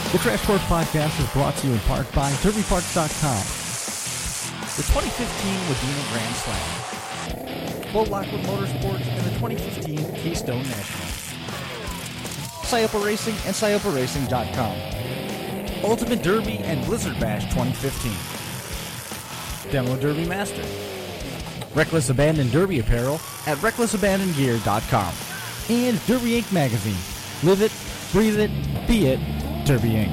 The Crash Course Podcast is brought to you in part by DerbyParts.com. The 2015 Wadena Grand Slam. Full Lockwood Motorsports and the 2015 Keystone National. Scioppa Racing and ScioppaRacing.com. Ultimate Derby and Blizzard Bash 2015. Demo Derby Master. Reckless Abandon Derby Apparel at RecklessAbandonGear.com. And Derby Inc. Magazine. Live it, breathe it, be it, Derby Inc.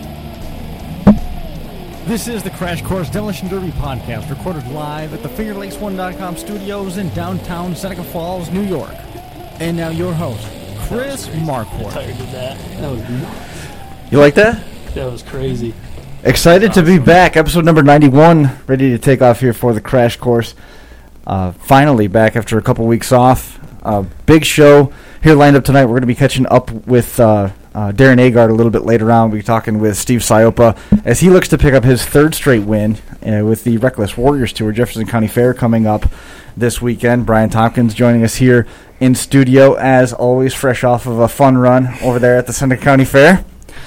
This is the Crash Course Demolition Derby Podcast, recorded live at the FingerLakes1.com studios in downtown Seneca Falls, New York. And now your host, Chris Marquardt. Tired of that. That was You like that? That was crazy. Excited to be back. Episode number 91, ready to take off here for the Crash Course. Finally back after a couple weeks off. Big show here lined up tonight. We're going to be catching up with Darren Agard a little bit later on. We'll be talking with Steve Scioppa as he looks to pick up his third straight win with the Reckless Warriors Tour. Jefferson County Fair coming up this weekend. Brian Tompkins joining us here in studio, as always, fresh off of a fun run over there at the Seneca County Fair.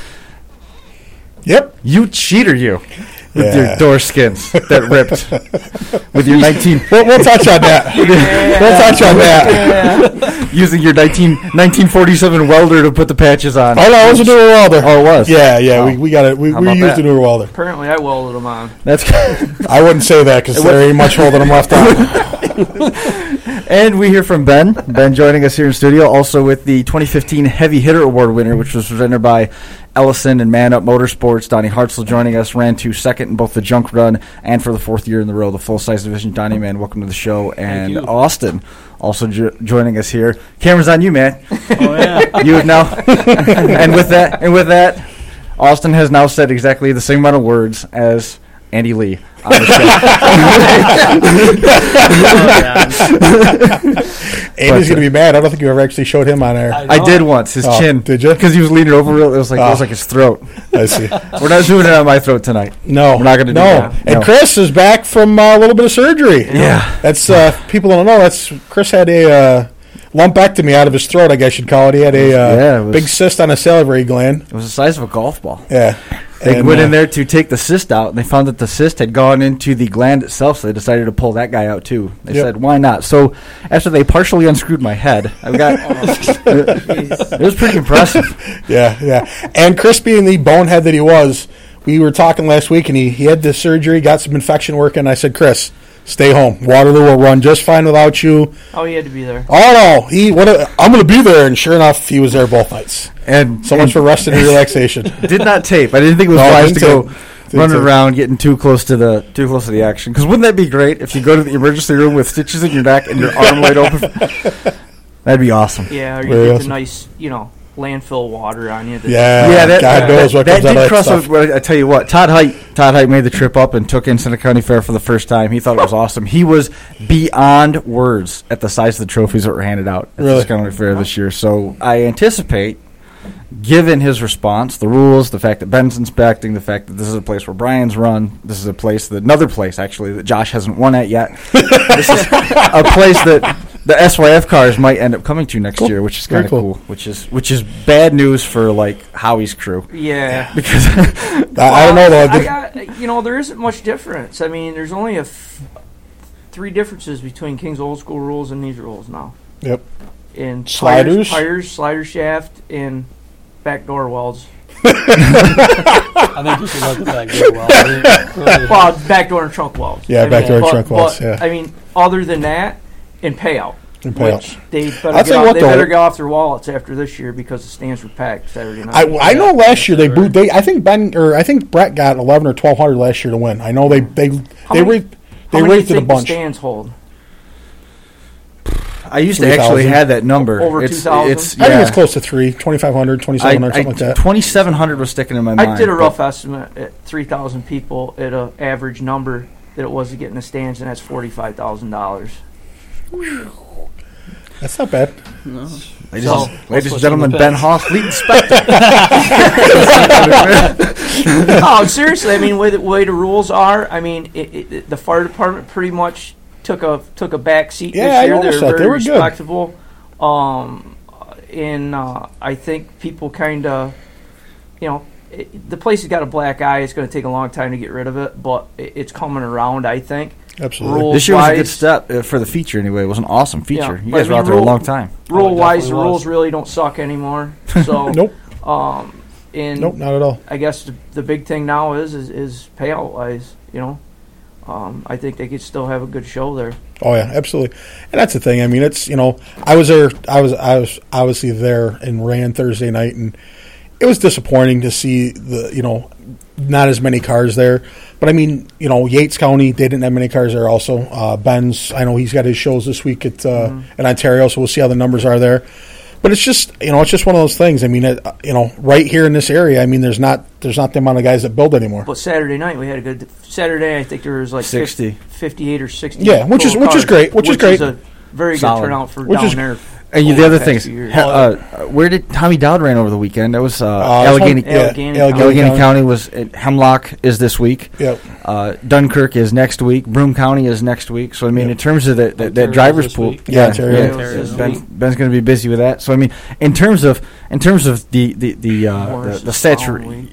Yep. You cheater, you. With your door skins that ripped. With your 19... We'll touch on that. We'll touch on that. Using your 1947 welder to put the patches on. Oh, no, it was a newer welder. Oh, it was? Yeah, Oh. we got it. We used a newer welder. Apparently, I welded them on. That's I wouldn't say that because there ain't much holding them left on. And we hear from Ben. Ben joining us here in studio, also with the 2015 Heavy Hitter Award winner, which was presented by Ellison and Man Up Motorsports. Donnie Hartzell joining us, ran to second in both the junk run and for the fourth year in a row, the full-size division. Donnie, man, welcome to the show. And Austin also joining us here. Camera's on you, man. Oh, yeah. You have now. and with that, Austin has now said exactly the same amount of words as Andy Lee on the show. Andy's going to be mad. I don't think you ever actually showed him on air. I did once, his chin. Did you? Because he was leaning over real. It was like his throat. I see. We're not doing it on my throat tonight. No. We're not going to do that. And No. Chris is back from a little bit of surgery. Yeah. That's, people don't know, Chris had a lumpectomy out of his throat, I guess you'd call it. He had a big cyst on a salivary gland. It was the size of a golf ball. Yeah. They went in there to take the cyst out, and they found that the cyst had gone into the gland itself, so they decided to pull that guy out, too. They said, why not? So after they partially unscrewed my head, it was pretty impressive. Yeah. And Chris, being the bonehead that he was, we were talking last week, and he had this surgery, got some infection working. I said, Chris, stay home. Waterloo will run just fine without you. Oh, he had to be there. Oh, no. I'm going to be there. And sure enough, he was there both nights. And so much for rest and relaxation. Did not tape. I didn't think it was wise to go running around getting too close to the action. Because wouldn't that be great if you go to the emergency room with stitches in your neck and your arm laid open? That'd be awesome. Yeah, or you get the nice, landfill water on you. God knows what comes out of that cross stuff. over. I tell you what, Todd Height made the trip up and took in Seneca County Fair for the first time. He thought it was awesome. He was beyond words at the size of the trophies that were handed out at the Seneca County Fair this year. So I anticipate, given his response, the rules, the fact that Ben's inspecting, the fact that this is a place where Brian's run, this is another place actually that Josh hasn't won at yet. This is a place that the SYF cars might end up coming to next year, which is kind of cool. Which is bad news for Howie's crew. Yeah, because I don't know though. There isn't much difference. I mean, there's only three differences between King's old school rules and these rules now. Yep. In sliders, slider shaft, and backdoor welds. I think you should look at backdoor welds. Well, backdoor and trunk welds. Yeah, backdoor and trunk welds. But, I mean, other than that, and payout. Which they better get off their wallets after this year because the stands were packed Saturday night. I know last year I think Brett got 11 or 1,200 last year to win. I know they rated a bunch. The stands hold? I used to actually have that number. Over 2,000? I think it's close to 2,500, 2,700, something like that. 2,700 was sticking in my mind. I did a rough estimate at 3,000 people at an average number that it was to get in the stands, and that's $45,000. That's not bad. No. Ladies and gentlemen, Ben Hoff, lead inspector. Oh, seriously, I mean, way the rules are, I mean, the fire department pretty much took a back seat this year. They were very respectable. And I think people kind of, the place has got a black eye. It's going to take a long time to get rid of it, but it's coming around, I think. Absolutely. This year was a good step for the feature anyway. It was an awesome feature. Yeah, you guys were out there a long time. Rule-wise, the rules really don't suck anymore. So Nope. Nope, not at all. I guess the big thing now is payout-wise, I think they could still have a good show there. Oh yeah, absolutely. And that's the thing. I mean, it's I was there. I was obviously there and ran Thursday night, and it was disappointing to see not as many cars there. But I mean, Yates County, they didn't have many cars there. Also, Ben's, I know he's got his shows this week at in Ontario, so we'll see how the numbers are there. But it's just it's just one of those things. I mean, right here in this area, I mean, there's not the amount of guys that build anymore. But Saturday night we had a good Saturday. I think there was like 58 or 60. Yeah, which is great. Which is great. A very good turnout for down there. And the other things, where did Tommy Dowd ran over the weekend? That was Allegheny County was Hemlock is this week. Yep. Dunkirk is next week. Broome County is next week. So I mean, in terms of that driver's pool, Ben's going to be busy with that. So I mean, in terms of the saturation,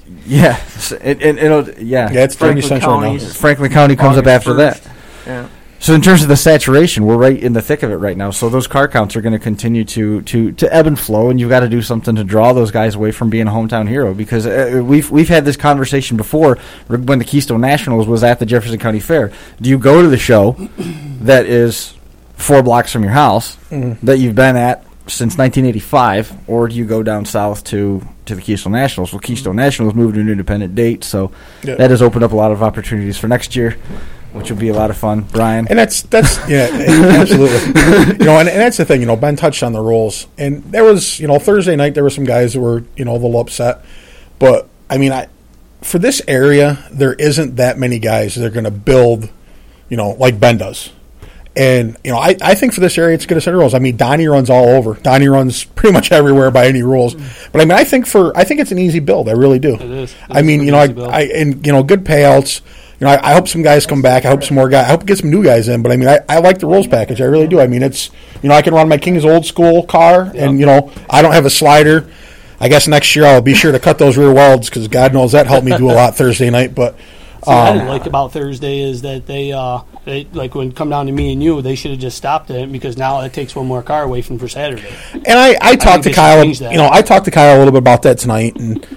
it's pretty central now. Franklin County comes up after that. Yeah. So in terms of the saturation, we're right in the thick of it right now. So those car counts are going to continue to ebb and flow, and you've got to do something to draw those guys away from being a hometown hero. Because we've had this conversation before when the Keystone Nationals was at the Jefferson County Fair. Do you go to the show that is 4 blocks from your house that you've been at since 1985, or do you go down south to the Keystone Nationals? Well, Keystone Nationals moved to an independent date, so that has opened up a lot of opportunities for next year, which will be a lot of fun, Brian. And that's absolutely. And that's the thing. Ben touched on the rules, and there was Thursday night there were some guys that were a little upset, but I mean for this area there isn't that many guys that are going to build, like Ben does. And I think for this area it's going to set rules. I mean, Donnie runs all over. Donnie runs pretty much everywhere by any rules. But I mean, I think it's an easy build. I really do. It is. I mean, good payouts. I hope some guys come back. I hope some more guys. I hope we get some new guys in. But I mean, I like the rules package. I really do. I mean, it's I can run my King's old school car, and I don't have a slider. I guess next year I'll be sure to cut those rear welds because God knows that helped me do a lot Thursday night. But what I didn't like about Thursday is that they like when it come down to me and you, they should have just stopped it because now it takes one more car away from for Saturday. And I talked to Kyle. I talked to Kyle a little bit about that tonight, and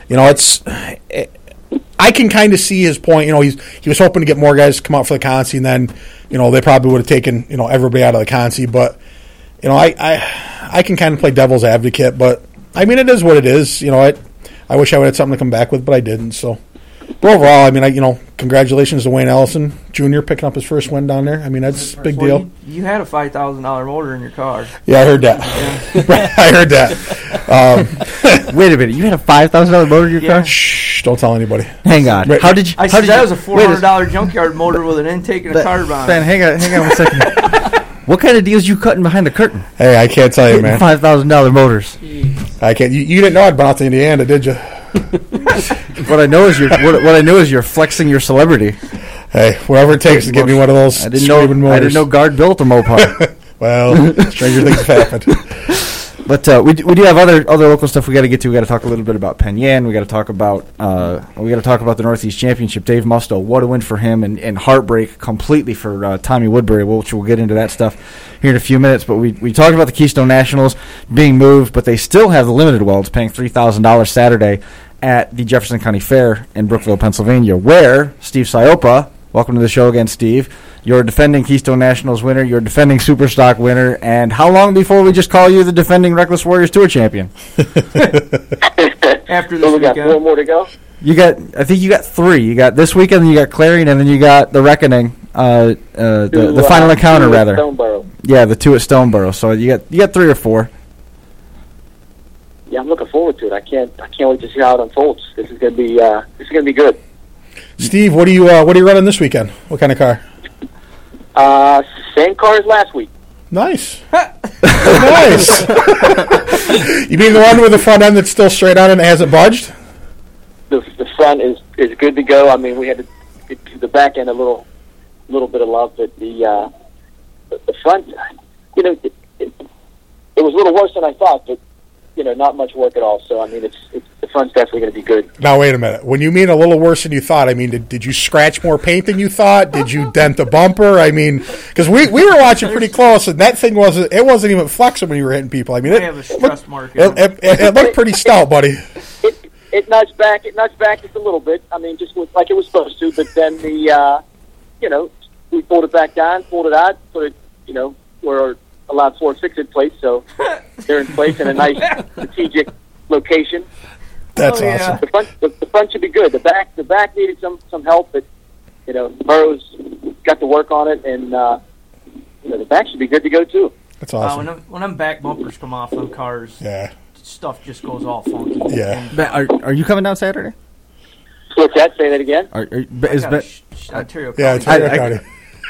I can kind of see his point. He was hoping to get more guys to come out for the Consi, and then they probably would have taken everybody out of the Consi. But I can kind of play devil's advocate. But I mean, it is what it is. I wish I would have something to come back with, but I didn't. So. But overall, I mean, congratulations to Wayne Ellison Jr. picking up his first win down there. I mean, that's a big deal. You had a $5,000 motor in your car. Yeah, I heard that. Yeah. I heard that. Wait a minute, you had a $5,000 motor in your car? Shh, don't tell anybody. Hang on. How did you? That was a $400 junkyard motor with an intake and a carb on. Ben, hang on 1 second. What kind of deals you cutting behind the curtain? Hey, I can't tell you, man. $5,000 motors. Jeez. I can't. You didn't know I'd been out to Indiana, did you? What I know is you're flexing your celebrity. Hey, whatever it takes to get me one of those. I didn't know Guard built a Mopar. Well, stranger things have happened. But we do have other local stuff we got to get to. We got to talk a little bit about Penn Yan. We got to talk about the Northeast Championship. Dave Musto, what a win for him, and heartbreak completely for Tommy Woodbury. Which we'll get into that stuff here in a few minutes. But we talked about the Keystone Nationals being moved, but they still have the limited welds paying $3,000 Saturday at the Jefferson County Fair in Brookville, Pennsylvania, where Steve Siopa, welcome to the show again, Steve. You're defending Keystone Nationals winner. You're defending Superstock winner. And how long before we just call you the defending Reckless Warriors Tour champion? After this we got 4 more to go? I think you got 3. You got this weekend, then you got Clarion, and then you got the Reckoning, the final encounter, rather. Stoneboro. Yeah, the 2 at Stoneboro. So you got 3 or 4. Yeah, I'm looking forward to it. I can't wait to see how it unfolds. This is gonna be good. Steve, what are you running this weekend? What kind of car? Same car as last week. Nice. Nice. You mean the one with the front end that's still straight on and it hasn't budged? The front is good to go. I mean, we had to get the back end a little bit of love, but the front, it was a little worse than I thought. But not much work at all. So I mean, it's the front's definitely going to be good. Now wait a minute. When you mean a little worse than you thought, I mean, did you scratch more paint than you thought? Did you dent the bumper? I mean, because we were watching pretty close, and that thing wasn't even flexing when you were hitting people. I mean, it looked pretty stout, buddy. It nudged back. It nudged back just a little bit. I mean, just like it was supposed to. But then we pulled it back down, pulled it out, put it, where allowed 4 fix-it plates, so they're in place in a nice strategic location. That's awesome. The front should be good. The back needed some help, but Burroughs got to work on it, and the back should be good to go too. That's awesome. When them back bumpers come off them cars, stuff just goes all funky. Yeah. Are you coming down Saturday? What's that? Say that again. Ontario County. Yeah, Ontario County.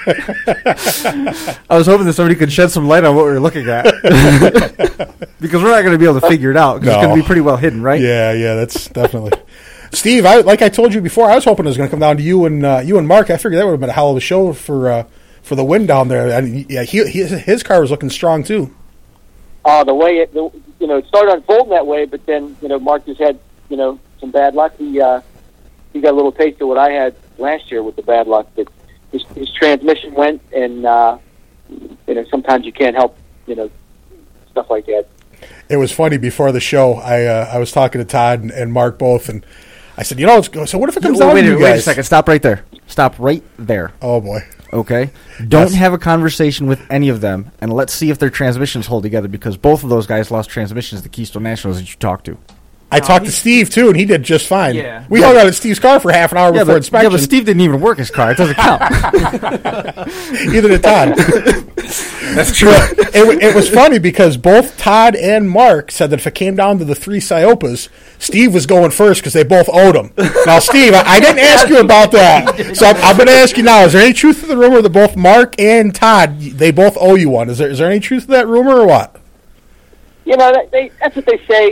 I was hoping that somebody could shed some light on what we were looking at. Because we're not going to be able to figure it out. Because it's going to be pretty well hidden, right? Yeah, that's definitely. Steve, like I told you before, I was hoping it was going to come down to you and Mark. I figured that would have been a hell of a show for the win down there. And his car was looking strong too. The way it started unfolding that way, but then Mark just had some bad luck. He got a little taste of what I had last year with the bad luck. But his transmission went, and sometimes you can't help stuff like that. It was funny before the show. I was talking to Todd and Mark both, and I said, so what if it comes down to you guys? Wait a second. Stop right there. Stop right there. Oh boy. Okay. Don't have a conversation with any of them, and let's see if their transmissions hold together, because both of those guys lost transmissions at the Keystone Nationals that you talked to. I talked to Steve, too, and he did just fine. Yeah. We hung out at Steve's car for half an hour before inspection. Yeah, but Steve didn't even work his car. It doesn't count. Either did Todd. That's true. It was funny because both Todd and Mark said that if it came down to the 3 Ciopas, Steve was going first because they both owed him. Now, Steve, I didn't ask you about that. So I'm going to ask you now. Is there any truth to the rumor that both Mark and Todd, they both owe you one? Is there any truth to that rumor or what? That's what they say.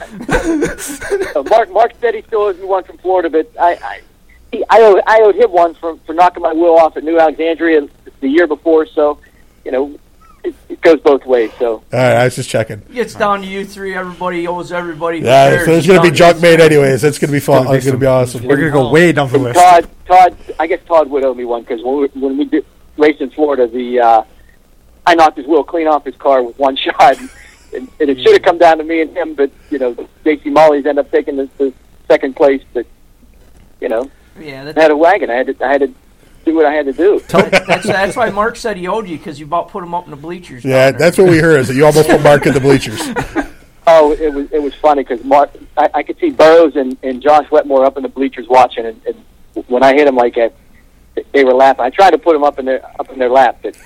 Mark said he still owes me one from Florida, but I owed him one for knocking my wheel off at New Alexandria the year before, so it goes both ways. So all right, I was just checking. It's down to you three. Everybody owes everybody. Yeah, so there's going to be junk made anyways. It's going to be fun. It's going to be awesome. We're going to go way down the list. Todd, I guess Todd would owe me one because when we did race in Florida, I knocked his wheel clean off his car with one shot. And it should have come down to me and him, but J.C. Molly's ended up taking the second place. But I had a wagon. I had to do what I had to do. That's why Mark said he owed you, because you about put him up in the bleachers. Yeah, that's what we heard. Is that you almost put Mark in the bleachers? Oh, it was funny because Mark, I could see Burroughs and Josh Wetmore up in the bleachers watching, and when I hit him like that, they were laughing. I tried to put them up in their lap, but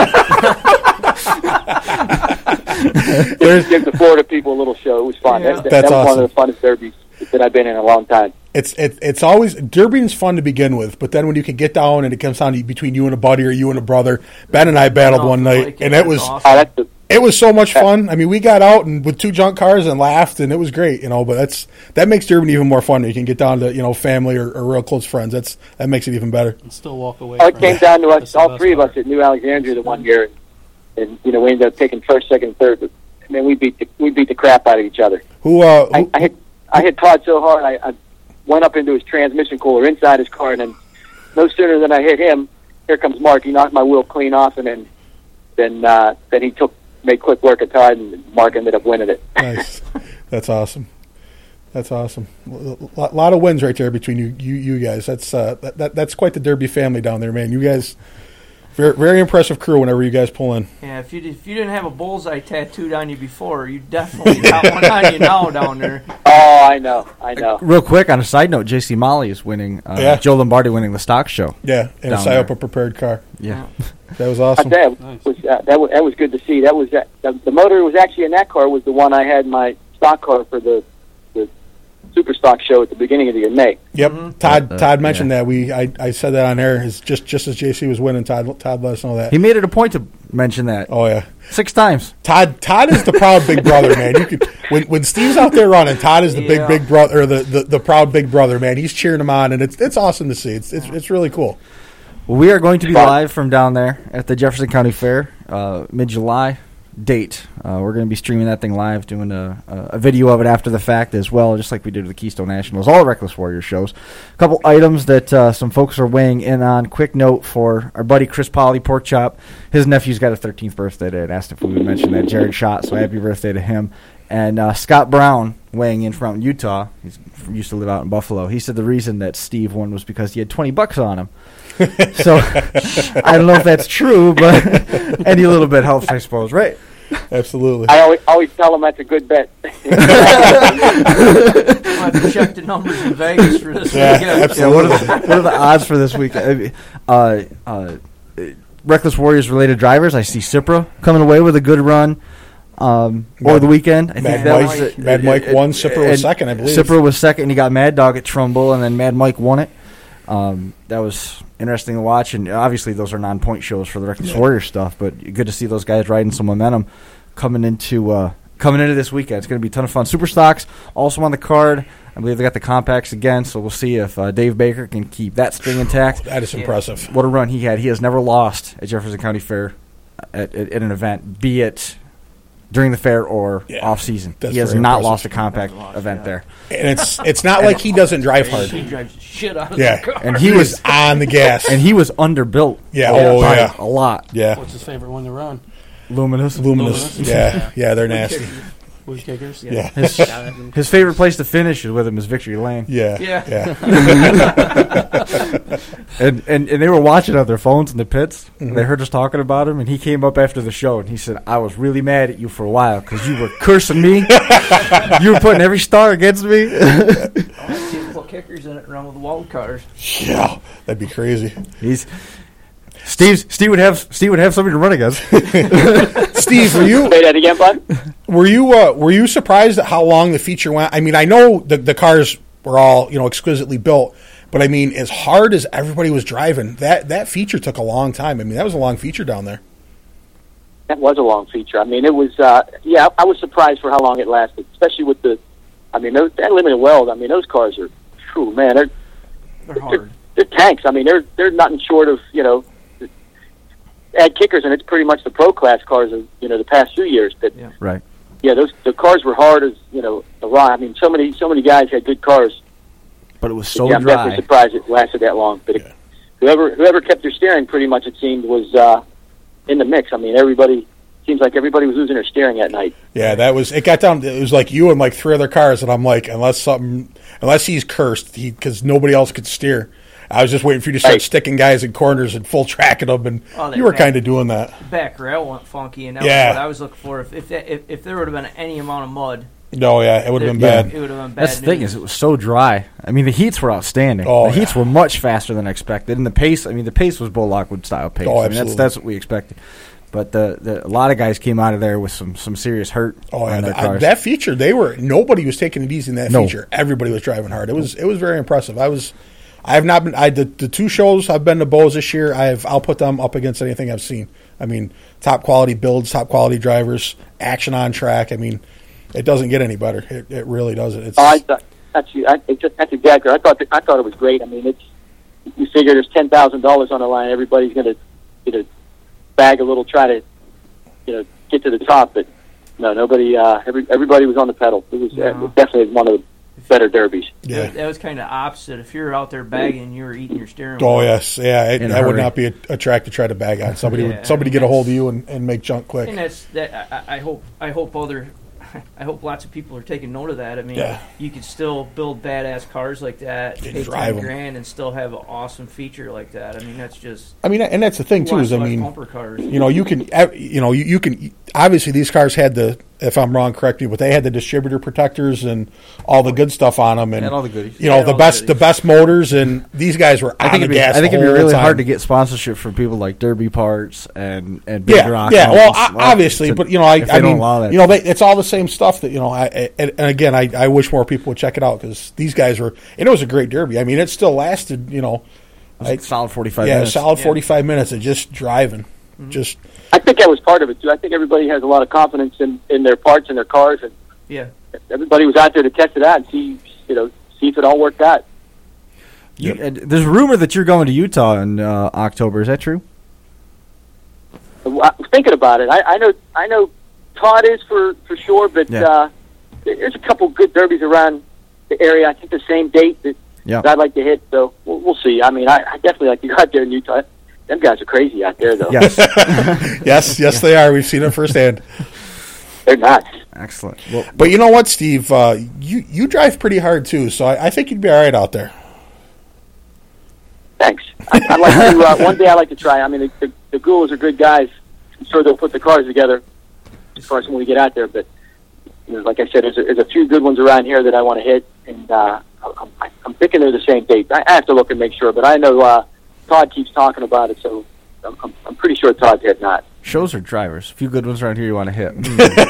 give the Florida people a little show. It was fun. Yeah. That was awesome. One of the funnest derbies that I've been in a long time. It's always derbying's fun to begin with, but then when you can get down and it comes down to between you and a buddy or you and a brother. Ben and I battled one night, and it was awesome. It was so much fun. I mean, we got out and with 2 junk cars and laughed, and it was great, But that makes derbying even more fun. You can get down to family or real close friends. That makes it even better. And still walk away. It came down to us, all 3 of us at New Alexandria the one year, and we ended up taking first, second, third. But man, we beat the crap out of each other. I hit Todd so hard I went up into his transmission cooler inside his car, and then no sooner than I hit him, here comes Mark. He knocked my wheel clean off, and then he made quick work of Todd, and Mark ended up winning it. Nice. That's awesome. That's awesome. A lot of wins right there between you guys. That's quite the Derby family down there, man. You guys, very, very impressive crew whenever you guys pull in. Yeah, if you didn't have a bullseye tattooed on you before, you definitely got one on you now down there. Oh, I know. Real quick, on a side note, J.C. Molly is winning. Joe Lombardi winning the stock show. Yeah, in a Ciopa prepared car. Yeah. That was awesome. That was good to see. That was the motor was actually in that car was the one I had in my stock car for the Super Stock show at the beginning of the year, May. Yep. Mm-hmm. Todd mentioned that. I said that on air. Just as JC was winning, Todd let us know that. He made it a point to mention that. Oh yeah, 6 times. Todd is the proud big brother, man. You could when Steve's out there running, Todd is the big brother, or the proud big brother, man. He's cheering him on, and it's awesome to see. It's really cool. Well, we are going to be live from down there at the Jefferson County Fair, mid-July. date. We're going to be streaming that thing live, doing a video of it after the fact as well, just like we did with the Keystone Nationals, all the Reckless Warriors shows. A couple items that some folks are weighing in on. Quick note for our buddy Chris Polly, Pork Chop. His nephew's got a 13th birthday today, and asked if we would mention that. Jared Schott, so happy birthday to him. And Scott Brown, weighing in from Utah, he used to live out in Buffalo. He said the reason that Steve won was because he had $20 on him. So I don't know if that's true, but any little bit helps, I suppose, right? Absolutely. I always tell them that's a good bet. I'll have to check the numbers in Vegas for this weekend. Absolutely. What are the odds for this week? Reckless Warriors related drivers. I see Cipra coming away with a good run. Over the weekend, I think Mad Mike won. Cipra was second, I believe. Cipra was second, and he got Mad Dog at Trumbull, and then Mad Mike won it. That was interesting to watch, and obviously those are non-point shows for the Reckless Warrior stuff, but good to see those guys riding some momentum coming into this weekend. It's going to be a ton of fun. Super Stocks also on the card. I believe they got the compacts again, so we'll see if Dave Baker can keep that string intact. That is impressive. What a run he had. He has never lost at Jefferson County Fair at an event, be it during the fair or off season. He has not lost a compact event there. And it's not like he doesn't drive hard. He drives the shit out of the car. And he was on the gas. And he was underbuilt. Yeah, a lot. Yeah. What's his favorite one to run? Luminous. Yeah, they're nasty. Wood kickers? Yeah. His favorite place to finish with him is Victory Lane. Yeah. and they were watching on their phones in the pits. And they heard us talking about him, and he came up after the show, and he said, I was really mad at you for a while because you were cursing me. You were putting every star against me. Put kickers in it and run with wild cars. Yeah, that'd be crazy. Steve would have somebody to run against. Steve, were you say that again, bud? Were you surprised at how long the feature went? I mean, I know the cars were all exquisitely built, but I mean, as hard as everybody was driving, that feature took a long time. I mean, that was a long feature down there. That was a long feature. I mean, it was. I was surprised for how long it lasted, especially with that limited weld. I mean, those cars are, they're hard. They're tanks. I mean, they're nothing short of add kickers, and it's pretty much the pro class cars of the past few years. But right. Yeah, the cars were hard as a rock. I mean, so many guys had good cars, but it was so dry. I'm definitely surprised it lasted that long. But whoever kept their steering, pretty much it seemed was in the mix. I mean, seems like everybody was losing their steering at night. Yeah, it got down. It was like you and like three other cars, and I'm like, unless he's cursed, because nobody else could steer. I was just waiting for you to start sticking guys in corners and full tracking them, and you were kind of doing that. The back rail went funky, and that was what I was looking for. If there would have been any amount of mud. No, it would have been bad. It would have been bad. That's the thing is, it was so dry. I mean, the heats were outstanding. The heats were much faster than expected, and the pace was Bull Lockwood style pace. Oh, I mean, that's what we expected. But a lot of guys came out of there with some serious hurt. On their cars. That feature, nobody was taking it easy in that feature. Everybody was driving hard. It was very impressive. I have not been. The two shows I've been to Bose this year. I'll put them up against anything I've seen. I mean, top quality builds, top quality drivers, action on track. I mean, it doesn't get any better. It really doesn't. That's exactly. I thought it was great. I mean, you figure there's $10,000 on the line. Everybody's going to bag a little, try to get to the top. But no, nobody. Everybody was on the pedal. It was definitely one of the better derbies. Yeah, that was kind of opposite. If you're out there bagging, you were eating your steering wheel. Oh yes, yeah. That would not be a track to try to bag on. Somebody would get a hold of you and make junk quick. And I hope lots of people are taking note of that. I mean, you could still build badass cars like that, pay $10,000, and still have an awesome feature like that. I mean, that's just. I mean, and that's the thing too. Is bumper cars. You can obviously these cars had the. If I'm wrong, correct me. But they had the distributor protectors and all the good stuff on them, and all the goodies. The best motors, and these guys were on the gas. I think it'd be really hard to get sponsorship from people like Derby Parts and Big Rock. Yeah, well, obviously, but I mean, it's all the same stuff that and again, I wish more people would check it out because these guys were, and it was a great Derby. I mean, it still lasted, solid 45 minutes. Yeah, solid 45 minutes of just driving, I think that was part of it too. I think everybody has a lot of confidence in their parts and their cars, and everybody was out there to test it out and see if it all worked out. There's a rumor that you're going to Utah in October. Is that true? I was thinking about it. I know Todd is for sure, but there's a couple good derbies around the area. I think the same date that I'd like to hit, so we'll see. I mean, I definitely like to go out there in Utah. Them guys are crazy out there, though. Yes, yes, they are. We've seen it firsthand. They're nuts. Excellent. Well, but you know what, Steve? You drive pretty hard, too, so I think you'd be all right out there. Thanks. I'd like to. One day I'd like to try. I mean, the Ghouls are good guys. I'm sure they'll put the cars together as far as when we get out there. But like I said, there's a few good ones around here that I want to hit, and I'm thinking they're the same date. I have to look and make sure, but I know Todd keeps talking about it, so I'm pretty sure Todd's heading out. Shows are drivers. A few good ones around here you want to hit.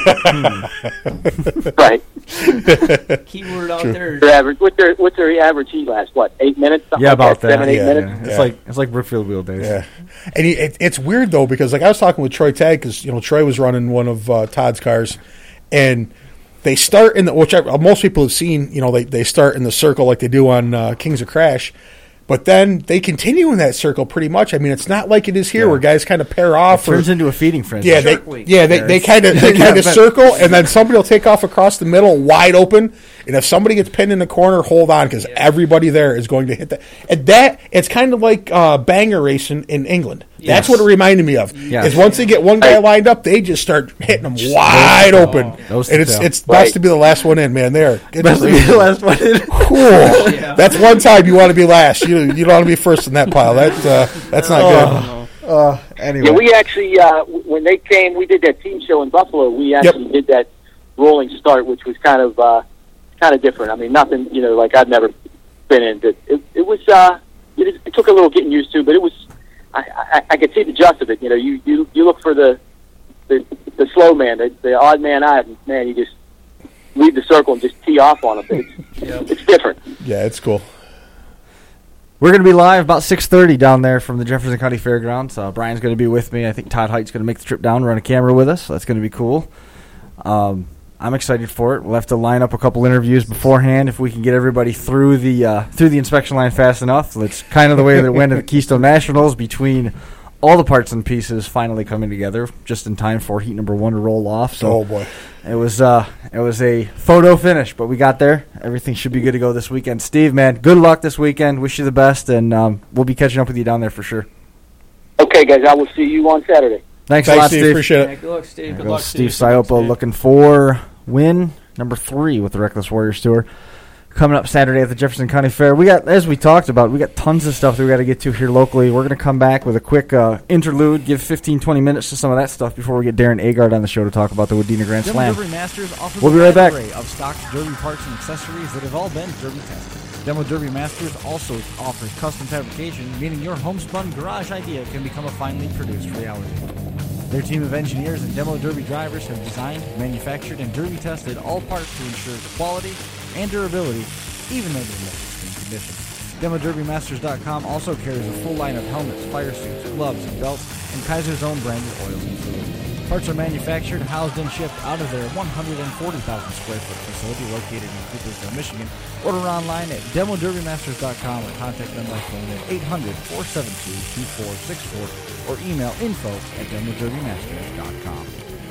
Right. Keyword out there. What's their average heat last? What, 8 minutes? Yeah, about that. 7, 8 minutes. Yeah. It's like Brookfield wheel days. Yeah, and it's weird though because like I was talking with Troy Tagg because Troy was running one of Todd's cars, and they start in which most people have seen. They start in the circle like they do on Kings of Crash. But then they continue in that circle pretty much. I mean, it's not like it is here where guys kind of pair off. It turns into a feeding frenzy. Yeah, they kind of circle, and then somebody will take off across the middle, wide open. And if somebody gets pinned in the corner, hold on because everybody there is going to hit that. And it's kind of like banger racing in England. That's what it reminded me of. Is once they get one guy lined up, they just start hitting them wide open. And it's best to be the last one in, man. Best to be the last one in. Cool. That's one time you want to be last. You don't want to be first in that pile. That's not good. Anyway. Yeah, we actually when they came, we did that team show in Buffalo. We actually did that rolling start, which was kind of different. I mean, nothing like I've never been in. It was it took a little getting used to, but it was. I could see the gist of it. You look for the slow man, the odd man out, and man, you just leave the circle and just tee off on him. It's different. Yeah, it's cool. We're going to be live about 6:30 down there from the Jefferson County Fairgrounds. Brian's going to be with me. I think Todd Height's going to make the trip down, run a camera with us. So that's going to be cool. I'm excited for it. We'll have to line up a couple interviews beforehand if we can get everybody through the inspection line fast enough. That's kind of the way that it went at the Keystone Nationals, between all the parts and pieces finally coming together just in time for heat number 1 to roll off. So boy, it was a photo finish, but we got there. Everything should be good to go this weekend. Steve, man, good luck this weekend. Wish you the best, and we'll be catching up with you down there for sure. Okay, guys, I will see you on Saturday. Thanks a lot, Steve. Appreciate it. Yeah, good luck, Steve. Good luck, Steve Siopo looking for win number 3 with the Reckless Warriors Tour coming up Saturday at the Jefferson County Fair. We got, as we talked about, we got tons of stuff that we got to get to here locally. We're going to come back with a quick interlude, give 15-20 minutes to some of that stuff before we get Darren Agard on the show to talk about the Wadena Grand Slam. Derby Masters offers we'll be right back. An array of stock Derby parts and accessories that have all been Derby tested. Demo Derby Masters also offers custom fabrication, meaning your homespun garage idea can become a finely produced reality. Their team of engineers and Demo Derby drivers have designed, manufactured, and Derby tested all parts to ensure quality and durability, even under the most extreme conditions. DemoDerbyMasters.com also carries a full line of helmets, fire suits, gloves, and belts, and Kaiser's own branded oils and fluids. Parts are manufactured, housed, and shipped out of their 140,000 square foot facility located in Coopersville, Michigan. Order online at DemoDerbyMasters.com or contact them by phone at 800-472-2464 or email info@DemoDerbyMasters.com.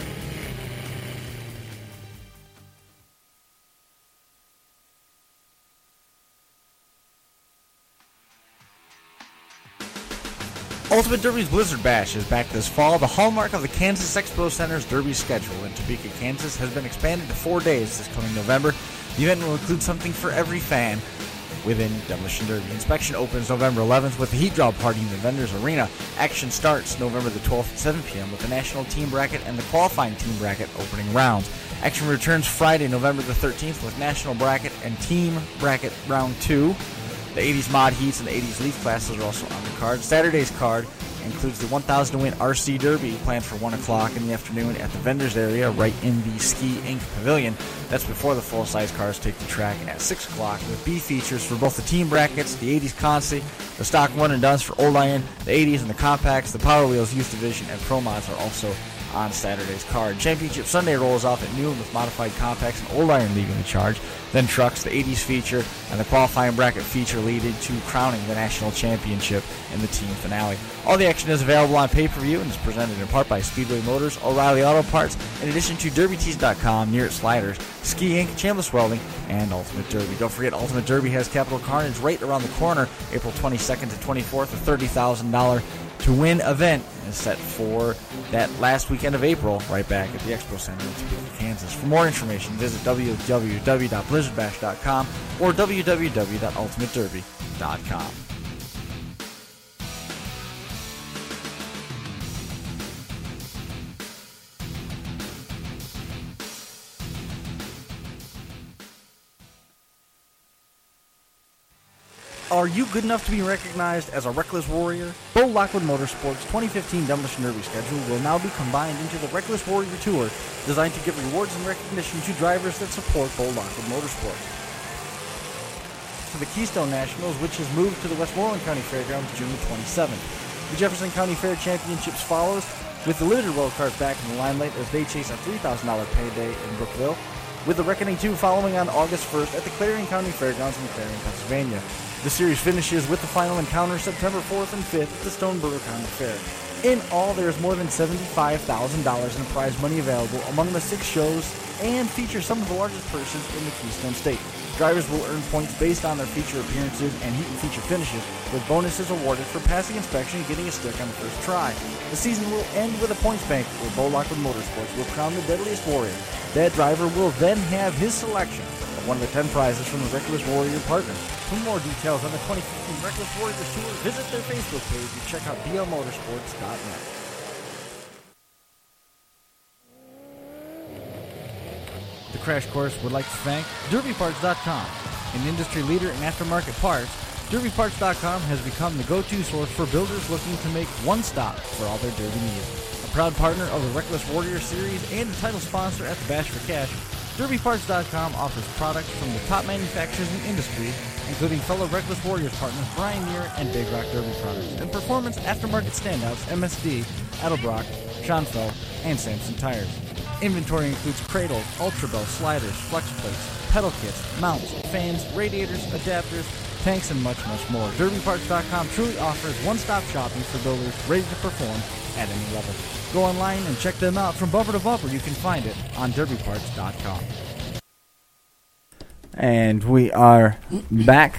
Ultimate Derby's Blizzard Bash is back this fall. The hallmark of the Kansas Expo Center's Derby schedule in Topeka, Kansas has been expanded to 4 days this coming November. The event will include something for every fan within Demolition Derby. Inspection opens November 11th with the heat draw party in the Vendors Arena. Action starts November the 12th at 7 p.m. with the National Team Bracket and the Qualifying Team Bracket opening rounds. Action returns Friday, November the 13th with National Bracket and Team Bracket Round 2. The 80s Mod Heats and the 80s Leaf classes are also on the card. Saturday's card includes the 1,000 to win RC Derby planned for 1 o'clock in the afternoon at the vendors area right in the Ski Inc. Pavilion. That's before the full-size cars take the track at 6 o'clock with B features for both the team brackets, the 80s Consi, the stock one and dones for Old Iron, the 80s and the compacts, the Power Wheels Youth Division, and Pro Mods are also on Saturday's card. Championship Sunday rolls off at noon with modified compacts and old iron leading the charge. Then trucks, the 80s feature, and the qualifying bracket feature leading to crowning the national championship in the team finale. All the action is available on pay-per-view and is presented in part by Speedway Motors, O'Reilly Auto Parts, in addition to DerbyTees.com, Near It Sliders, Ski Inc., Chambliss Welding, and Ultimate Derby. Don't forget, Ultimate Derby has Capital Carnage right around the corner, April 22nd to 24th, a $30,000 to win event is set for that last weekend of April, right back at the Expo Center in Topeka, Kansas. For more information, visit www.blizzardbash.com or www.ultimatederby.com. Are you good enough to be recognized as a reckless warrior? Bo Lockwood Motorsports' 2015 Demolition Derby schedule will now be combined into the Reckless Warrior Tour, designed to give rewards and recognition to drivers that support Bo Lockwood Motorsports. For the Keystone Nationals, which has moved to the Westmoreland County Fairgrounds June 27th. The Jefferson County Fair Championships follows, with the limited road cars back in the limelight as they chase a $3,000 payday in Brookville, with the Reckoning 2 following on August 1st at the Clarion County Fairgrounds in Clarion, Pennsylvania. The series finishes with the final encounter September 4th and 5th at the Stoneborough County Fair. In all, there is more than $75,000 in prize money available among the 6 shows and features some of the largest purses in the Keystone State. Drivers will earn points based on their feature appearances and heat and feature finishes, with bonuses awarded for passing inspection and getting a stick on the first try. The season will end with a points bank where Bo Lockwood Motorsports will crown the deadliest warrior. That driver will then have his selection of one of the 10 prizes from the Reckless Warrior partners. For more details on the 2015 Reckless Warriors Tour, visit their Facebook page and check out blmotorsports.net. The Crash Course would like to thank DerbyParts.com, an industry leader in aftermarket parts. DerbyParts.com has become the go-to source for builders looking to make one stop for all their derby needs. A proud partner of the Reckless Warrior Series and a title sponsor at the Bash for Cash, DerbyParts.com offers products from the top manufacturers in the industry, including fellow Reckless Warriors partners Brian Muir and Big Rock Derby products, and performance aftermarket standouts MSD, Edelbrock, Schonfeld, and Samson Tires. Inventory includes cradles, Ultra Bell, sliders, flex plates, pedal kits, mounts, fans, radiators, adapters, tanks, and much, much more. DerbyParts.com truly offers one-stop shopping for builders ready to perform at any level. Go online and check them out. From bumper to bumper, you can find it on DerbyParts.com. And we are back.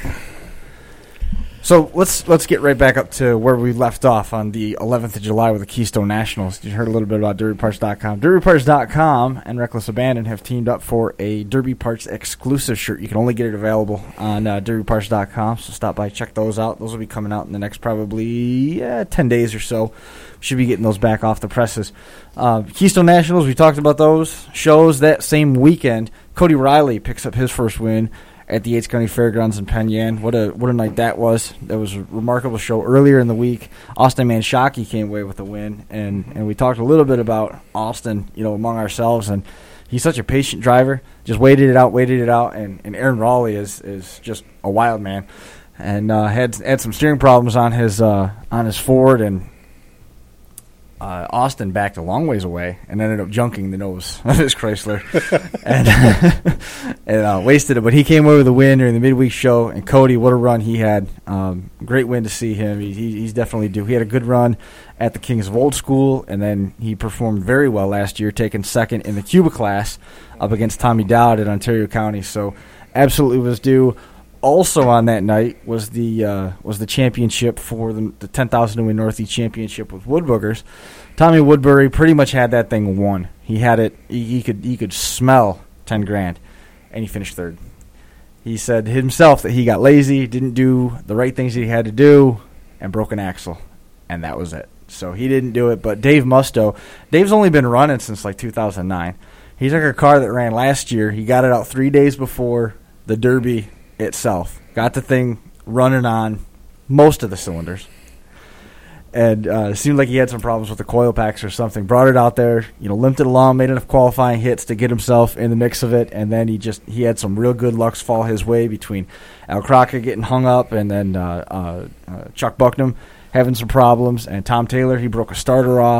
So let's get right back up to where we left off on the 11th of July with the Keystone Nationals. You heard a little bit about DerbyParts.com. DerbyParts.com and Reckless Abandon have teamed up for a Derby Parts exclusive shirt. You can only get it available on DerbyParts.com, so stop by, check those out. Those will be coming out in the next probably 10 days or so. Should be getting those back off the presses. Keystone Nationals, we talked about those shows that same weekend. Cody Riley picks up his first win at the Yates County Fairgrounds in Penn Yan. What a night that was. That was a remarkable show. Earlier in the week, Austin Manshaki came away with a win, and we talked a little bit about Austin, among ourselves, and he's such a patient driver. Just waited it out, and Aaron Raleigh is just a wild man, and had some steering problems on his Ford, and Austin backed a long ways away and ended up junking the nose of his Chrysler and wasted it. But he came away with a win during the midweek show. And Cody, what a run he had. Great win to see him. He's definitely due. He had a good run at the Kings of Old School, and then he performed very well last year, taking second in the Cuba class up against Tommy Dowd at Ontario County. So absolutely was due. Also on that night was the championship for the 10,000 to win Northeast Championship with Woodboogers. Tommy Woodbury pretty much had that thing won. He had it. He could smell $10,000, and he finished third. He said himself that he got lazy, didn't do the right things he had to do, and broke an axle, and that was it. So he didn't do it. But Dave Musto, Dave's only been running since like 2009. He took a car that ran last year. He got it out 3 days before the Derby itself. Got the thing running on most of the cylinders. And it seemed like he had some problems with the coil packs or something. Brought it out there, limped it along, made enough qualifying hits to get himself in the mix of it, and then he had some real good lucks fall his way between Al Crockett getting hung up and then Chuck Bucknam having some problems, and Tom Taylor, he broke a starter off.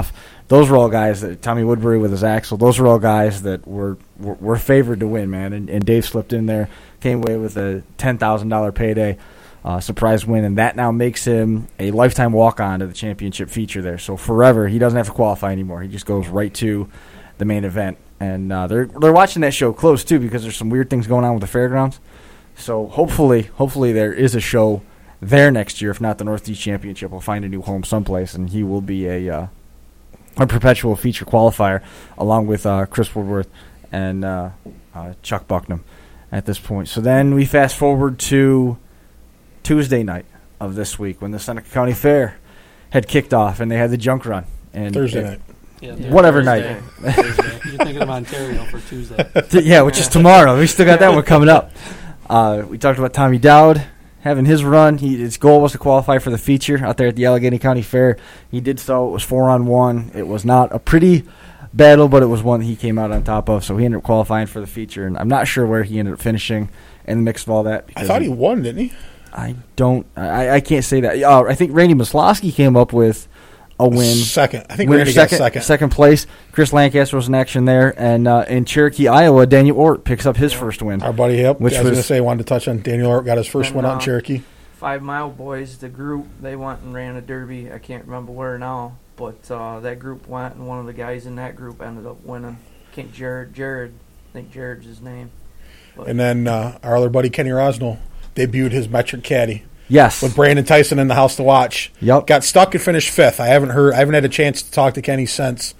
those were all guys that Tommy Woodbury with his axle. Those were all guys that were favored to win, man. And Dave slipped in there, came away with a $10,000 payday, surprise win, and that now makes him a lifetime walk-on to the championship feature there. So forever, he doesn't have to qualify anymore. He just goes right to the main event. And they're watching that show close too, because there's some weird things going on with the fairgrounds. So hopefully there is a show there next year. If not, the Northeast Championship will find a new home someplace, and he will be a perpetual feature qualifier along with Chris Woodworth and Chuck Bucknam at this point. So then we fast forward to Tuesday night of this week when the Seneca County Fair had kicked off and they had the junk run. And Thursday night. Yeah, whatever Thursday. night. Thursday. You're thinking of Ontario for Tuesday. Yeah, which is tomorrow. We still got that one coming up. We talked about Tommy Dowd having his run. His goal was to qualify for the feature out there at the Allegheny County Fair. He did so. It was 4-on-1. It was not a pretty battle, but it was one that he came out on top of, so he ended up qualifying for the feature. And I'm not sure where he ended up finishing in the mix of all that. I thought he won, didn't he? I can't say that. I think Randy Maslowski came up with a win. Second. I think Randy got second. Second place. Chris Lancaster was in action there. And in Cherokee, Iowa, Daniel Ort picks up his first win. Our buddy, I was going to say, I wanted to touch on Daniel Ort, got his first win out in Cherokee. 5 Mile Boys, the group, they went and ran a derby. I can't remember where now, but that group went, and one of the guys in that group ended up winning. Jared, I think Jared's his name. But and then our other buddy, Kenny Rosno, debuted his metric caddy. Yes. With Brandon Tyson in the house to watch. Yep. Got stuck and finished 5th. I haven't had a chance to talk to Kenny since,